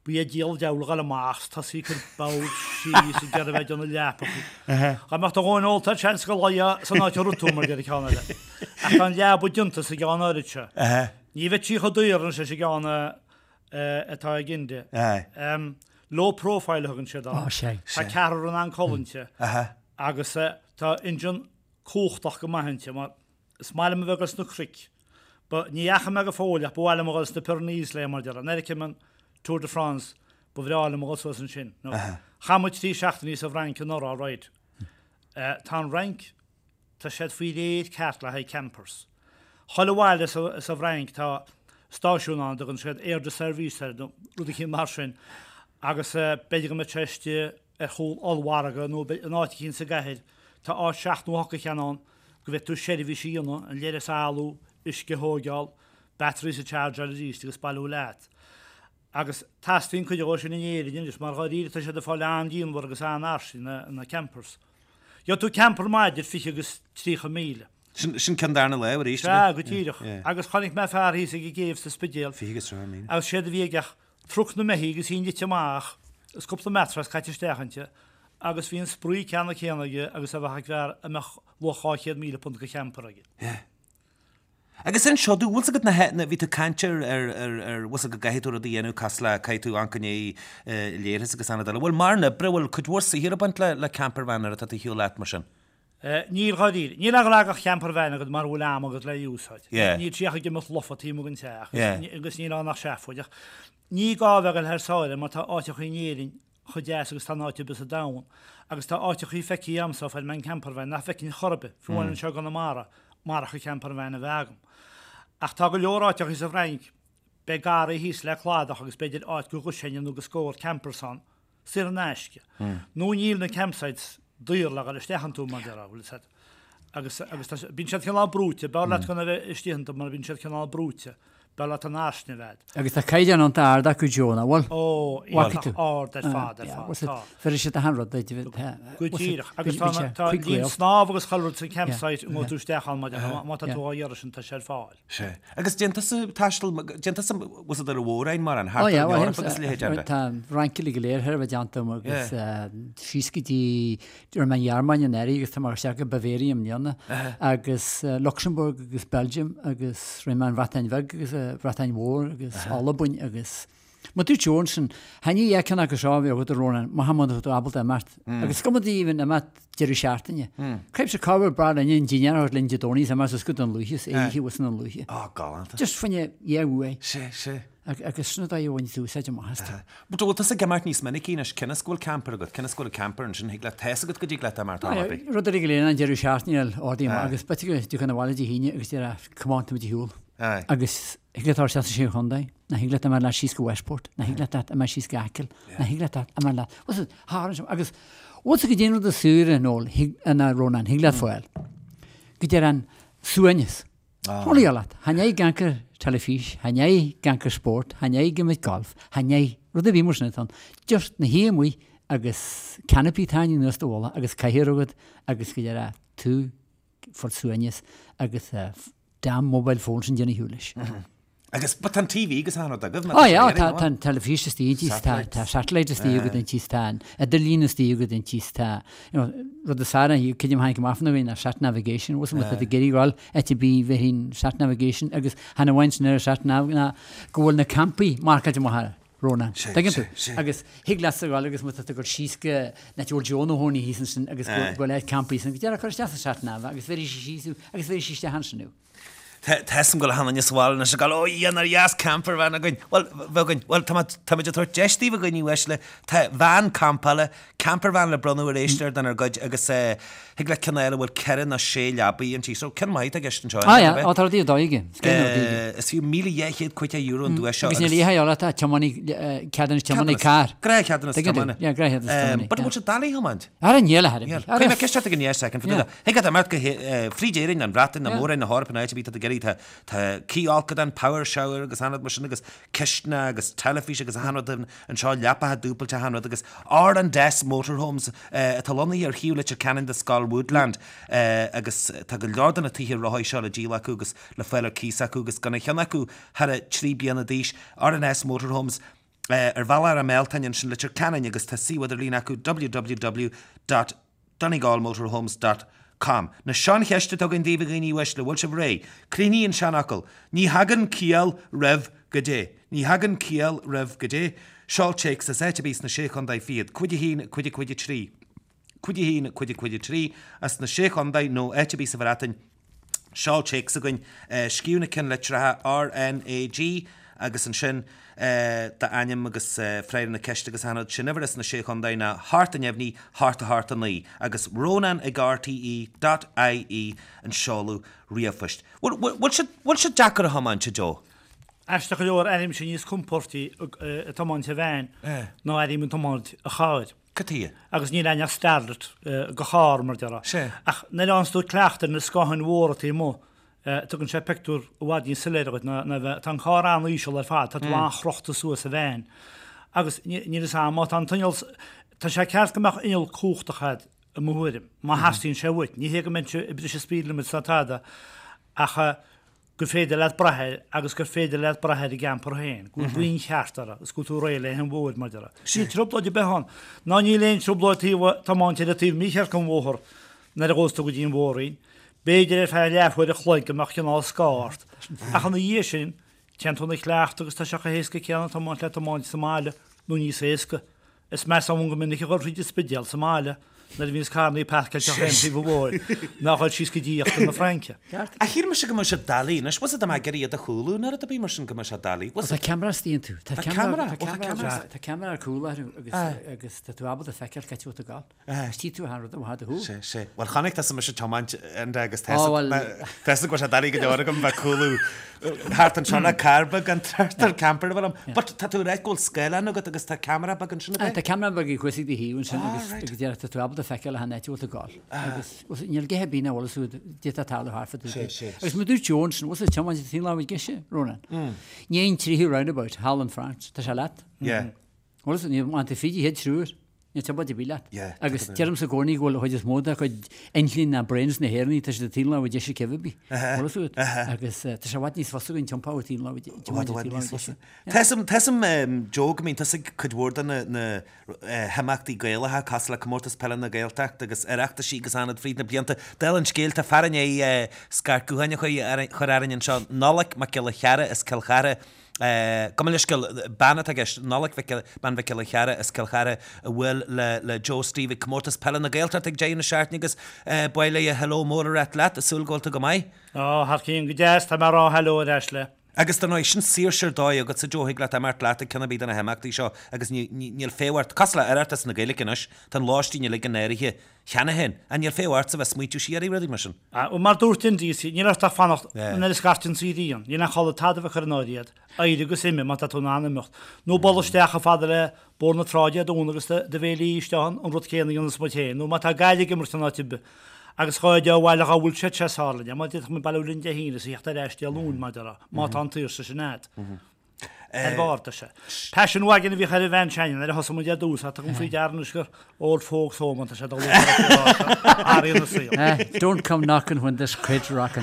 bu é díal deall gal más tá sí chur bá sí sa gar bheith anna lepa. Cha mecht a gáin olta tse go le san ná rútúmar gar Canada. A an leabú dúnta sa gáin áirite. Ní bheith tí chodúan se sé gána atá ginde. Low profile hagann sé dá. sé. Tá cear an an collinte. Agus tá injun cóchtach go maithinte, mar smaile me bhegus na cric. Ba ní echa me go fóla, bhile agus na Pyrenees le mar dear. Neidir man Tour de France, ba bhreála agus was an sin. Chamuid tí seachtain níos a bhrank an orá roiid. Tá rank tá sé fao réad ceart le ha campers. Chola bhile is a bhrank tá stáisiúnán an sé air de service rudi chin mar sin. Agus beidir go me teiste ar chóil allhharaga nó an áiti cín sa gahéid. Tá á seachtú hoca cheanán go bheith tú séidir bhí síonna an léidir sáú isce hógeáil batterí sa charger a ríist agus bailú leat. Agus tastín chuide ó sin in éidirn is mar gáíir tá sé de fáil andíon bhar agus an arsí na campers. Jo tú camper maidir fi agus trícha míle. Sin cin darna le éis go tíireach. Agus chonig me fear hí a géh sa spedéal figus mí. agus séad bhíigeach truch na mehí agus híon teach is cúpla metras caiiteisteachante. agus hí an sprúí ceanna chéanaige agus a bheit bhar a meach loáchéad míle punt go cheamparige. Agus an seú bhil go na hetna ví tú cantir ar was go gaiú a dhéanú casla caiú ancané léras agus anna bhfuil marna brehfuil chudhór sa hir bant le le camperhhanar a hiú leit mar sin. Níl chaír, ní le le cheamparhhaine go mar bhfuil am agus le úsáid. Ní trícha go mit lofa tíú an teach agus ní nach sefuideach. Ní gábhegil ar sáile mar tá áiteach chunéirn chudé agus tá áite bus a dam. agus tá áiteach í feici amsa fel men camperhhain na fecinn chorbe fuáin seo gan na mara mar chu camperhhaine bhegam. Ach tá go leoráteach is a bhreink be gar hís le chláadach agus beidir áit go goseine nó go scóir campersan si an neisce. Nó níl na campsites dúir le gal stechanú man bhfuil agus agus bín sé ceá brúte, be le chuna bheith istíanta mar bín sé ceá brúte. Bella an náisna bheith. Agus tá caiidean an tarda go Jona bhil ó á fád fer sé a hanrad Gotíach agus snáb agus chaú sa campsite mó tústeachán má tú áhéar sin tá sé fáil. sé. Agus genta tastal genta was ar bhórain mar an Tá rankil go léir ar bh deantam agus sícití ar man jaarmainin éí agus tá mar se go Bavarium neanna agus Luxemburg agus Belgium agus Riman Vatain veg agus Bratain mór agus allbuin agus. Ma tú Johnson haní echan agus seábh go rónan Mohammed tú abal a mat. agus gomadíhann a mat deir seaartainine. Creib se cabhar brad an ingéar linde dóní a mar go an luchas é hí was an luche. Á gáanta. Just fanne éhé sé sé. agus sna a bhain tú sé máasta. But bhil a gemart níos mena cíine cinna scúil camper go cinna scúil camper an sin hiag le te go go dtí le mar Rud go léana an deirú seaartníil ádaí agus be tú chuna bhile híine agus tí cumánta húil. agus higletá se sé chundaid na higla a mar le síos go Westport, na higla a mar síos gacail, na higla a mar le há agus ó go déanú a suúre nóil na rónan higla foiil. Go dé an suaines. Tholaí leat, hané gancar telefís, hané gancar sport, hané gimid golf, hané rud a bhí mar an just na híamí agus canopí taine nuas bhla agus caihiúgad agus go dé tú for suaines agus dam mobile phones in Jenny Hulish. Agus but an T V agus hána a goh. Á ja tá telefís tí tá satellite tí go den tíán, a de lína tí go den tíá. Rud a sána hí cidim hain mafna hín a sat navigation, was a geiríáil et bí bheit hín sat navigation agus hena bhaint ar sat na ggóil na campi marcaid mar Róna. agus hiiglasáil agus mu go síce na Joor Jono hóí hísan sin agus go le campí san dear chu te satna agus bhí síú agus bhí síiste hansanú. Tesam go hanna sáil na se gal ó dhéanar jaas camper bhena goin bhil bhil táidir tuair deistíh a goní weisle Tá bhean campala camper bhean le brunú éisteir den ar goid agus hiag le cinnéile bhfuil cean na sé lebaí an tí so cin maiid a gceist an seo. átáí dáige. Is fiú mí dhéchéad chuite euro an dú seo. Gus líhéála teí cean teí car. Gré cean Bud mu dalí haint? Ar an héile Chu me ceiste go níos second Hiag mar go frídéirn an bratain na mór na hárpanéid bí a geí Tá cíálcad an power shower agus hanad mar sin agus ceistna agus telefís agus hanad an seo leapathe dúpailte hanad agus á an des motorhomes a talónaí ar hiú leite canan de Skull Woodland agus tá go leordan a tíhir roiáid seo le díla acu agus le féile cí acu agus ganna cheanna acu har a trí bíanana díis á an S motorhomes ar bhela a méiltain sin litir canan agus tá siúidir lína acu w w w dot donegal motor homes dot com. Na sean cheiste tug an díomh gaoí weis le bhfuil se ré. Clíní an seanachil. Ní hagan cíal raibh go dé. Ní hagan cíal raibh go dé. Seáil checks sa éite bís na séchondaid fiad. Cuide hín, cuide cuide trí. Cuide hín, cuide cuide trí. As na séchondaid nó éite bís a bhratain. Seáil checks a gin sciúna cin letrathe R N A G agus an sin da aim agus freidir na ceiste agus hanad sin niveras na séchondaid na hart a nefní, hart a hart a ní agus Ronan ag R T E dot I E an seáú riamhfuist. Bhil se deacar a hamáin se Jo? Eiste go leor erim sin níos compórtaí a tomáinte bhéin nó erim an tomáint a cháid. Catí? Agus ní leine starlet go chár mar deara. Sé. Ach na anstú cleachtar na scahan mhórtaí mó. Tugann sé picú bhhaidín siléireid na tan chár an ísisiil ar fád, tá bhá chrochta suas a bhéin. Agus ní is á má an tuneil tá sé ceart goach inal cúchtachad a mhuiirim. Má hastín sé bhuiit, ní hé go mente ibre sé spílimid satáda acha go féidir leat brathe agus go féidir leat brathe i gampar héin. Gún bhuiin cheartara, gus go tú réile hen bhid mar deara. Sí trúblaid behan. Ná ní léon trúblaidtíh tamáinte a tíh míchear go mhór na a ggósta go dtíon mhóraín. Béidir ar fé lefuid a chloig goach an á scáart. Achan na dhé sin teanúna chleacht agus tá seach a héasca ceanna tamáint le tamáinte Somália nó níos éasca. Is me am go minic go ríidir spidéal Somália. Na vís carnaí pecail te réí bhóir nacháil síos go díocht na Franke. A hir me se go se dalí, nes was a me geí a choú nar a bí mar sin go se dalí. Was a camera stíon tú. Tá camera Tá camera cool agus tú abal a feiceil ceú a gáil. Tí tú han a had aú. sé sé. Well chanig me se tomáint an agus te go se dalí go deir gom bheith coolú. Hart an sena carba an tartar camper bhm, but tá tú réitgóil scéile go agus tá camera bag an sinna. Tá camera bag í chuí d híún sin agus dé tú abal a feiceil a netú a gáil. Agus níl gethe bína bhlasú dé tal harfa. Agus mu dú Jones was a teáin tí lá geise Ronan. Níon tríú roundabout Halland France tá se leat? Was ní an fií head trúr. Ní te bud bíile. Agus tem sa gcóí ghil chuid móda chu einlín na brains na héirní tá de tíla bh de sé cehbí. Ú agus tá se bhaid níos fasú in tempá tíla Team joog mín chudhórda na heachtaí gaiilethe cas le commórtas pelle na gailteach agus arachta sí gus anad fríd na blianta del an scéil tá fearan é scarcúhaine chu choráin seo nálaigh me ceile cheara is ceilchare. Kom leiscil banna agus nálaigh ban bheith ceile cheara is ceilchare a bhfuil le Joe Steve commórtas pelle na gailteach ag déanana seaartní agus buile a heló mór réit leat a súlgóilta go maiid? Á Har cín go déas tá mar rá heló eis le. Agus tá sin sír seir dóid agus sa Joe le mar leat cena bí na heachtaí seo agus níl féhhart casla airtas na gaiilecinnis tan láistíine le gannéirithe cheanna hen a níl féhhart sa bheith smuitiú siarí ruí mar sin. Ó mar dúirtin díí ní tá fannacht na is gatin sííon, í nach chola tad bh chu náiad éidir go simime mat tú nánamocht. nó bollisteach a fada le bor na tráide dúnagus de bhéí isteán an rud céanaí an smutéin, nó má tá gaiige mar san nátibe. Agus chuide bhhaile a bhúil se seála, má dit me bailinn de híine sí ta réiste a lún mai dara, má an túsa sin net. bhharta se. Peisian wagan bhí chuir bhain sein ar hosa muide dús a chun frí dearnúsgur ó fóg sómanta se áíonna sí. Don't come knocking when there's crate rocking.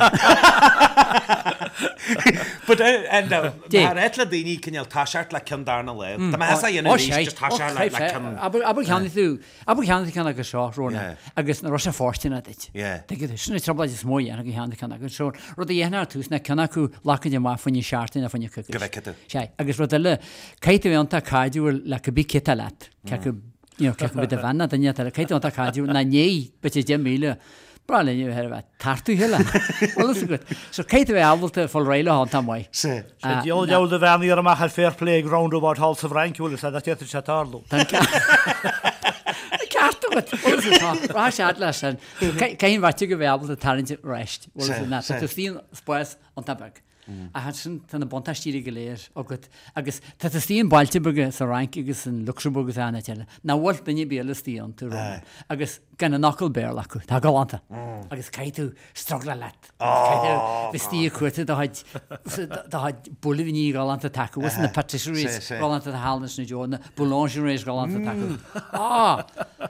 But etla daoine cinneal táseart le cin darna le. Tá heasa dhéanana just táseart le cin. Aber cheanna tú, aber cheanna cinna agus seo róna, agus na rosa fórtina dit. Teigid sinna troblaid is móí anna go cheanna cinna agus seo. Rud a dhéanaar tús na cinna acu lacan de má fanní seaartain a fanní cucus. Gofecite. Sé, agus rud a le, caiite bhionta cáidúil le go bí cita leat. Ceacu, you know, ceacu bit a bhanna daine, caiite bhionta cáidúil na né, bit de míle. Brala you had about tartu hilla. Well, that's good. So Kate we able to full rail on tam way. Sí. The old old the van here ma fair play ground about half of rank will said that you to Tarlo. Thank you. Cartu it. Rash Atlas and Kain wat you be able to talent rest. Well, that to see spoils on tabak. I had sin tan na bontastíí goléir agus agus tá tíon Baltiburge sa rank agus an Luxemburg anna teile. Na bhil daine bélas tíon tú agus gan knuckle bear acu tá goanta agus caiitú strogla leat. Bhí chuirte had bolíní galanta taú was na patisseries galanta a hánas na Jona, boulangeries galanta taú.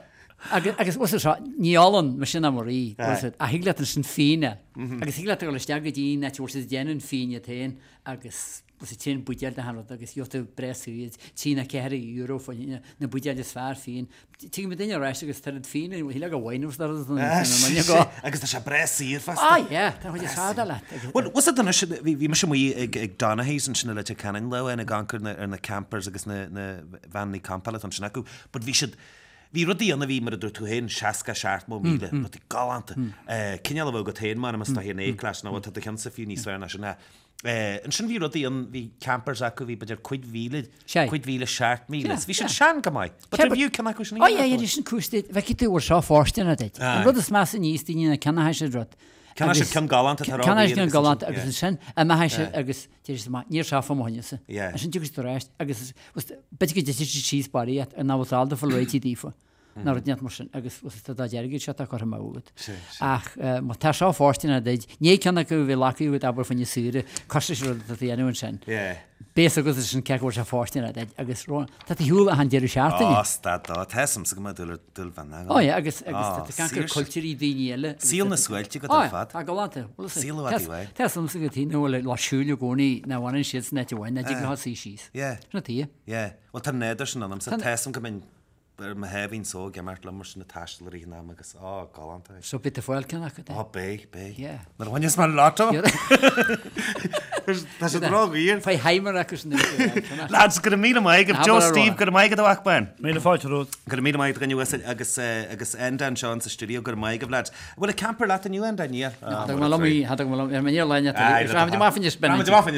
agus was níálan me sin amorí a hiigla an sin fine. agus hiigla go le steag dí net war sé déanaan fine tain agus sé tí budeal a han agus jotu breúid tína ceir euro fan na budeal is fear fin. Tí me daine reis agus tar fin hí le go bhhainús agus tá sé breír fa. Tá sáda le. Was hí me sem ag Donnahééis an sinna le canan le ina gancur ar na campers agus na bheannaí campala an sinna acu, bud bhí siad Bhí rudí anna bhí mar a dúir tú héin seaca seart mó míle nó galanta. Cineal bh go téin mar mas hí éclas ná tá chean sa fiú níos na sinna. An sin bhí rudí an bhí campers acu bhí beidir chuid bhíle chuid bhíle seart míle. Bhí sin sean go maiid. bhíú cena chu Ó é sin cústéid, bheith tú bhar seo fásteanna deit. An rud is meas níos daine cena sé rud. Can sé cin galanta Can galanta agus sin a me se agus níor se fáine sa. sin tugus réist agus be go de síos barí a náháilda fá réití dífa. ná net mar sin agus deirgid se a chu mágad. Ach má tá seo fásteanna déid, ní cena go bhí laciú aber fan súre cos dhéanúin sin. Bées agus sin ceúir se fásteanna déid agus rá Tá hiúil a an deirú seaartaí. Tá theam sa go dul dul fan. Ó agus agus cultúí daile. Síl na sfuilte go fad. Tá galanta Síl Tesam sa go tí nóhfuil lasúla gcónaí na bhhain siad net bhhain na d go sí síos. Na tí? Jé, bhil tá néidir sin anam sa theam go min Ber me hefhín só ge mar lemmer sin na taiisteí ná agus á galanta. So bit a fáil cena go? Á bé bé. Mar bhaine mar látá? Tá sé ráíon Fá heimar agus Lads go mí maig go Jo Steve go maigad ahhain. Mé fáilró. Go mí maid gan agus agus endan seán sa studioú gur maig go bhlad. Bhfuil a camper le aniu en daní? í mé leine máfin spen.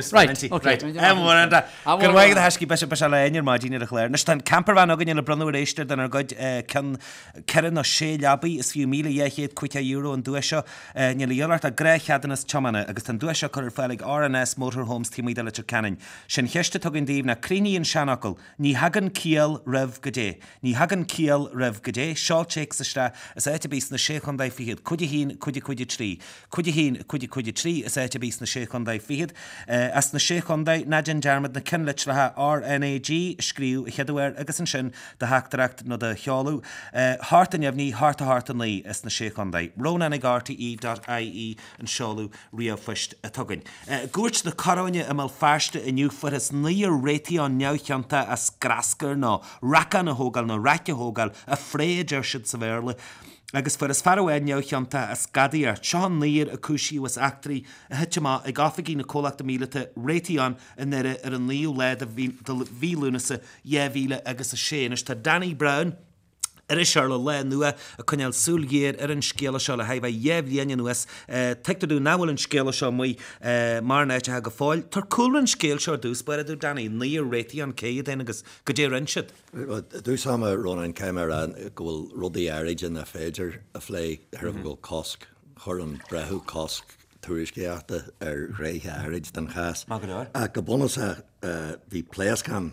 Gur maigad heiscí be be se le einar maidíine a chléir. Nas tan camperhhain a gan le brunú éiste den ar goid cean na sé lebaí is fiú míle dhéchéad chuite euro an dúisio ne leolart a grécheadannas chomana agus an dúisio chur fáillig R N S Motorhomes tíí deile canin. Sin cheiste tugin díomh na críníon seanachil, ní hagan cíal rah go dé. Ní hagan cíal rah go dé, seáiltéic sa is éite bís na sé chundaid fiad, chuide hín chuide chuide trí. Chuide hín chuide chuide trí is éite bís na sé chundaid fiad. As na sé chundaid nadin dearmad na cinleit lethe R N A G scríú cheadúir agus an sin de haachtarach nó de cheáú. Hart an jefhní hart a hart an lí is na sé chundaid. Róna ag R T E dot I E an seáú riamhfuist a tugain. Gúirt na choráine am mal fearste iniu fu is níor réití an neochananta a scrascar nó racan na hógal nó raite hógal a fréidir siid sa bhéirle. Agus fu is farhhain neochananta a scadaíar seán níor a cúsí was actrií a hitteá ag gafaí na cólachta mílete réitián in nire ar an líú leid a bhílúnasa dhéhíle agus a séanis tá Danny Brown ar is seir le le nua a chuneal súlgéir ar an scéala seo le haibh dhéhléine nuas teú náhfuil an scéala seo mu mar neite ha go fáil. Tar coolran scéal seo dús buir dú Danny níor réitií an céad agus go dé rinseid. Dús sama Ronan céimar an gohfuil rudaí airide na féidir a phlé ar bhfuil cosc chur an brethú cosc tuairiscéachta ar réithe airide den chas. A go bunasa bhí pléascam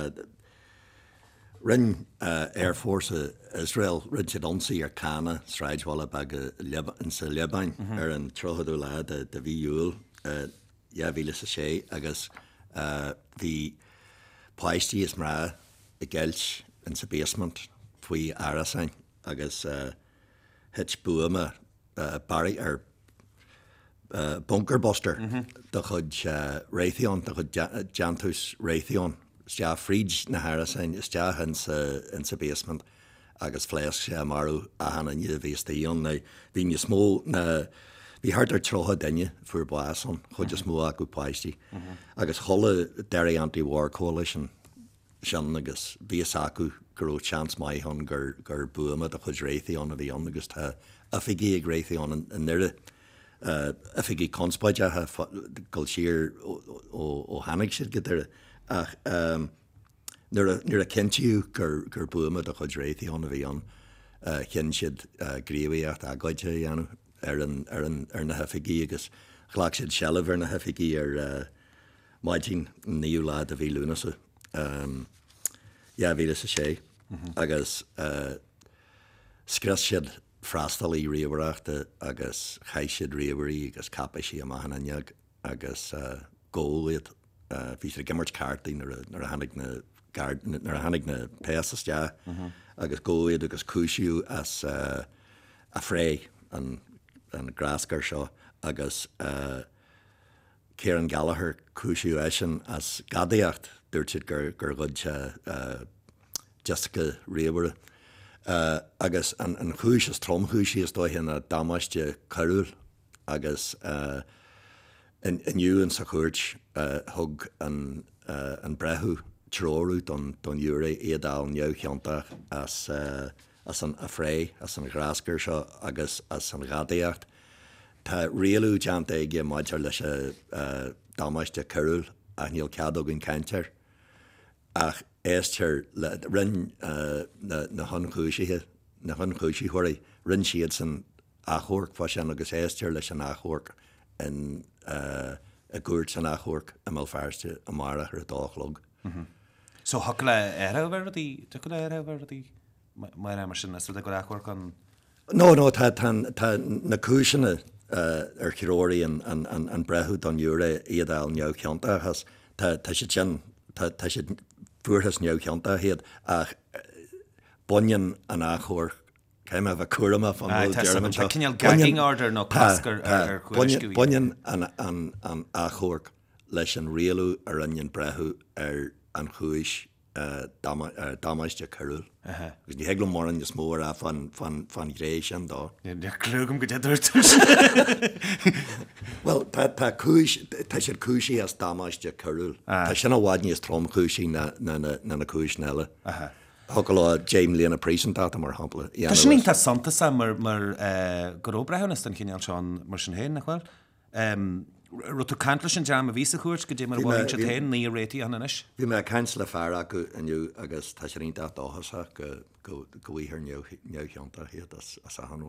Rin uh, Air Force uh, Israel rin sé donsaí ar Cana sráidhla bag in sa Lebain ar an trochadú le de de bhíúil dhéhíle sa sé agus bhí páistí is mrá i geilt in sa basement faoi arasain agus hit buama Barry ar bunkerbuster do chud réithión do chud Jantus réithión. Stea fríd na Harrasin is stea in sa basement agus fléas sé marú a hana ní bhíon na bhí ní smó na bhí hart ar trotha daine fuair blason chud is mó a go páistí. Agus chola Derry Anti-War Coalition sin agus bhí acu gur chans maithon gur gur buama a chud réithión a bhíon agus tá a figí ag réithión an nire a figí conspáide go siar ó hanig siad go ach nuair a cintiú gur gur buama a chud réití anna bhí an cin siad gríomhaíocht a gaide dhéanú ar ar na hefií agus chhlaach siad sellh ar na hefií ar maidín níú lád a bhí lúnasa bhíle sa sé agus scras siad freistalí riomhreaachta agus chais siad riomhí agus cappa sí amachananeag agus ggóiad hí sé gimmart cartaí nar a hanig na nar hanig na péas de agus ggóiad agus cúisiú as uh, a fré an an grascar seo agus uh, Kieran Gallagher cúisiú éisian as gadaíocht dúirtid gur gur gud uh, Jessica Riabhara. Uh, agus an, an chúis is tromchúisí is dói hin a damáiste carúil agus uh, in inniu an sa chuirt uh, thug an, uh, an brethú tróú don don dúra iadál neu cheantach as, uh, as an a fré as an grascar seo agus as an gadaíocht. Tá rialú deanta ige maidir leis a uh, damáiste carúil a níl ceadó gon cantar ach éistir rinn uh, na, na honchúisithe na honchúisí thuirí rinn siad san achúrc fa sin agus éistir leis an achúrc in uh, a gúirt san achúrc a má fearste a mara ar a dálog. Mm-hmm. So ha le airhharirtí tu le airhharirtí mar mar sin is go achúrc an No no tá tá na cúisina uh, ar chiróirí an, an, an, an brethú don dúra iadál neu ceanta has tá sé sin tá sé fuairthas neu ceanta héad ach buin an achúir céim a bheith cuama fan cinál gagging order nó cascar ar chuisciú. Buin an an achúir leis an rialú ar anion brethú ar an chúis damáiste carúil. Gus ní heglam mór an is mór a fan rééis an dá. Clúgam go dúirt. Well, tá sé cúisí as damáiste carúil. Tá sin bháidní is trom cúisí na na cúis neile. Thug lá James líana prísantá mar hapla. Tá sin tá santa sa mar goróbrethnas an cinál seán mar sin héin nachhfuil. Rutú cantla sin deam a ví a chuirt go dé mar bhhain se héin ní réití anis. Bhí me cains le fear acu aniu agus tá sé rionta dáhasa go gohíhir neocheanta héad as a hanú.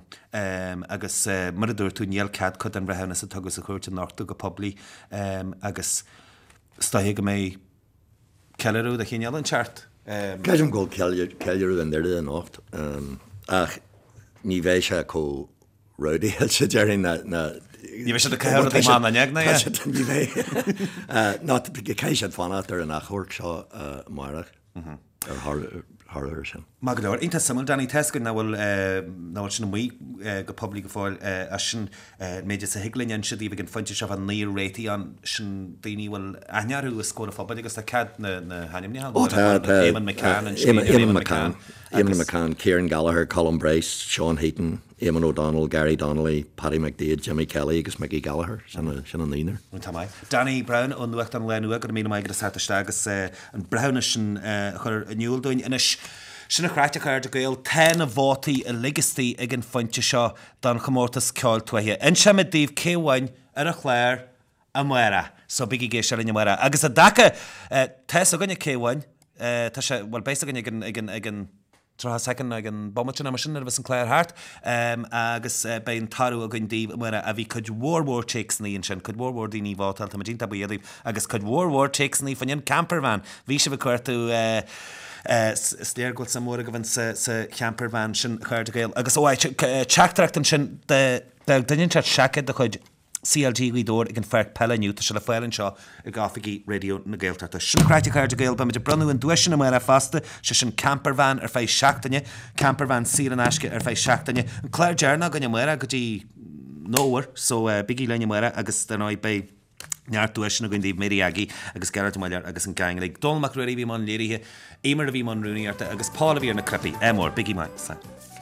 Agus mar a dúir tú níl cad chud an brethna a tugus a chuirt an nachú go poblí agus staithe go mé ceú a chéineal an teart. Ceim ggóil ceú an deiride an ácht ach ní bhéh se có rodaí se dearing na Ní bheith se a ceir má na neagna ní bhéh ná cé sé fanna ar an nachúir seo marach ar Thir sin. Má go leir inta samú daní teca na bhfuil náhfuil sin mí go poblí go fáil a sin méidir sa hiiglainn si dí gin foiinte se an níor réitií an sin daoine bhfuil anearú a scóla fábal agus tá cad na haimní Éman McCann Éman McCann Éman McCann, Kieran Gallagher, Colin Bryce, Sean Heaton, Éman O'Donnell, Gary Donnelly, Paddy McDade, Jimmy Kelly agus Mickey Gallagher sin an líonar. Danny Brown ó nuacht an leú go mí maiid go sáteiste agus an brehna sin chur aniuúldóin inis sinna chráite chuir de gail ten a bhátaí a ligastí ag an foiinte seo don chomórtas ceáil tuaithe. In sem a díobh céhhain ar a chléir a muire, so bigí géis se linne muire. Agus a dacha tes a gonne céhhain tá sé bhfuil béis ag an Trá second ag an bommatin am sin bheits an Claire Hart agus ben tarú a gon díobh muire a bhí chud warwar takes ní sin chud warwar daoine bhátal tá dínta buíadh agus chud warwar takes ní fan campervan. Bhí se bh cuairtú sléirgóil sa mór a go bhain sa campervan sin chuir gail. Agus óhaid teachtarachtan sin daon teart seacha de chud C L G dór ag an fer pellaniu tá se le fáilann seo i gáfaí radio na Gaeltarta. Sin chráite chuir de gail ba meidir brunú an dúisina mar a fasta se sin campervan ar fééis seachtaine, campervan sí an eisce ar fééis seachtaine. An Claire Jarna gonne muire go dtí nóhar so bigí lenne muire agus den áid bei neartúisina gon díobh méí agé agus Gerard maiir agus an gang ag dulmach ruí bhí man léirithe émar a bhí man rúnaíarta agus pála bhí ar na crepi émór bigí mai sa.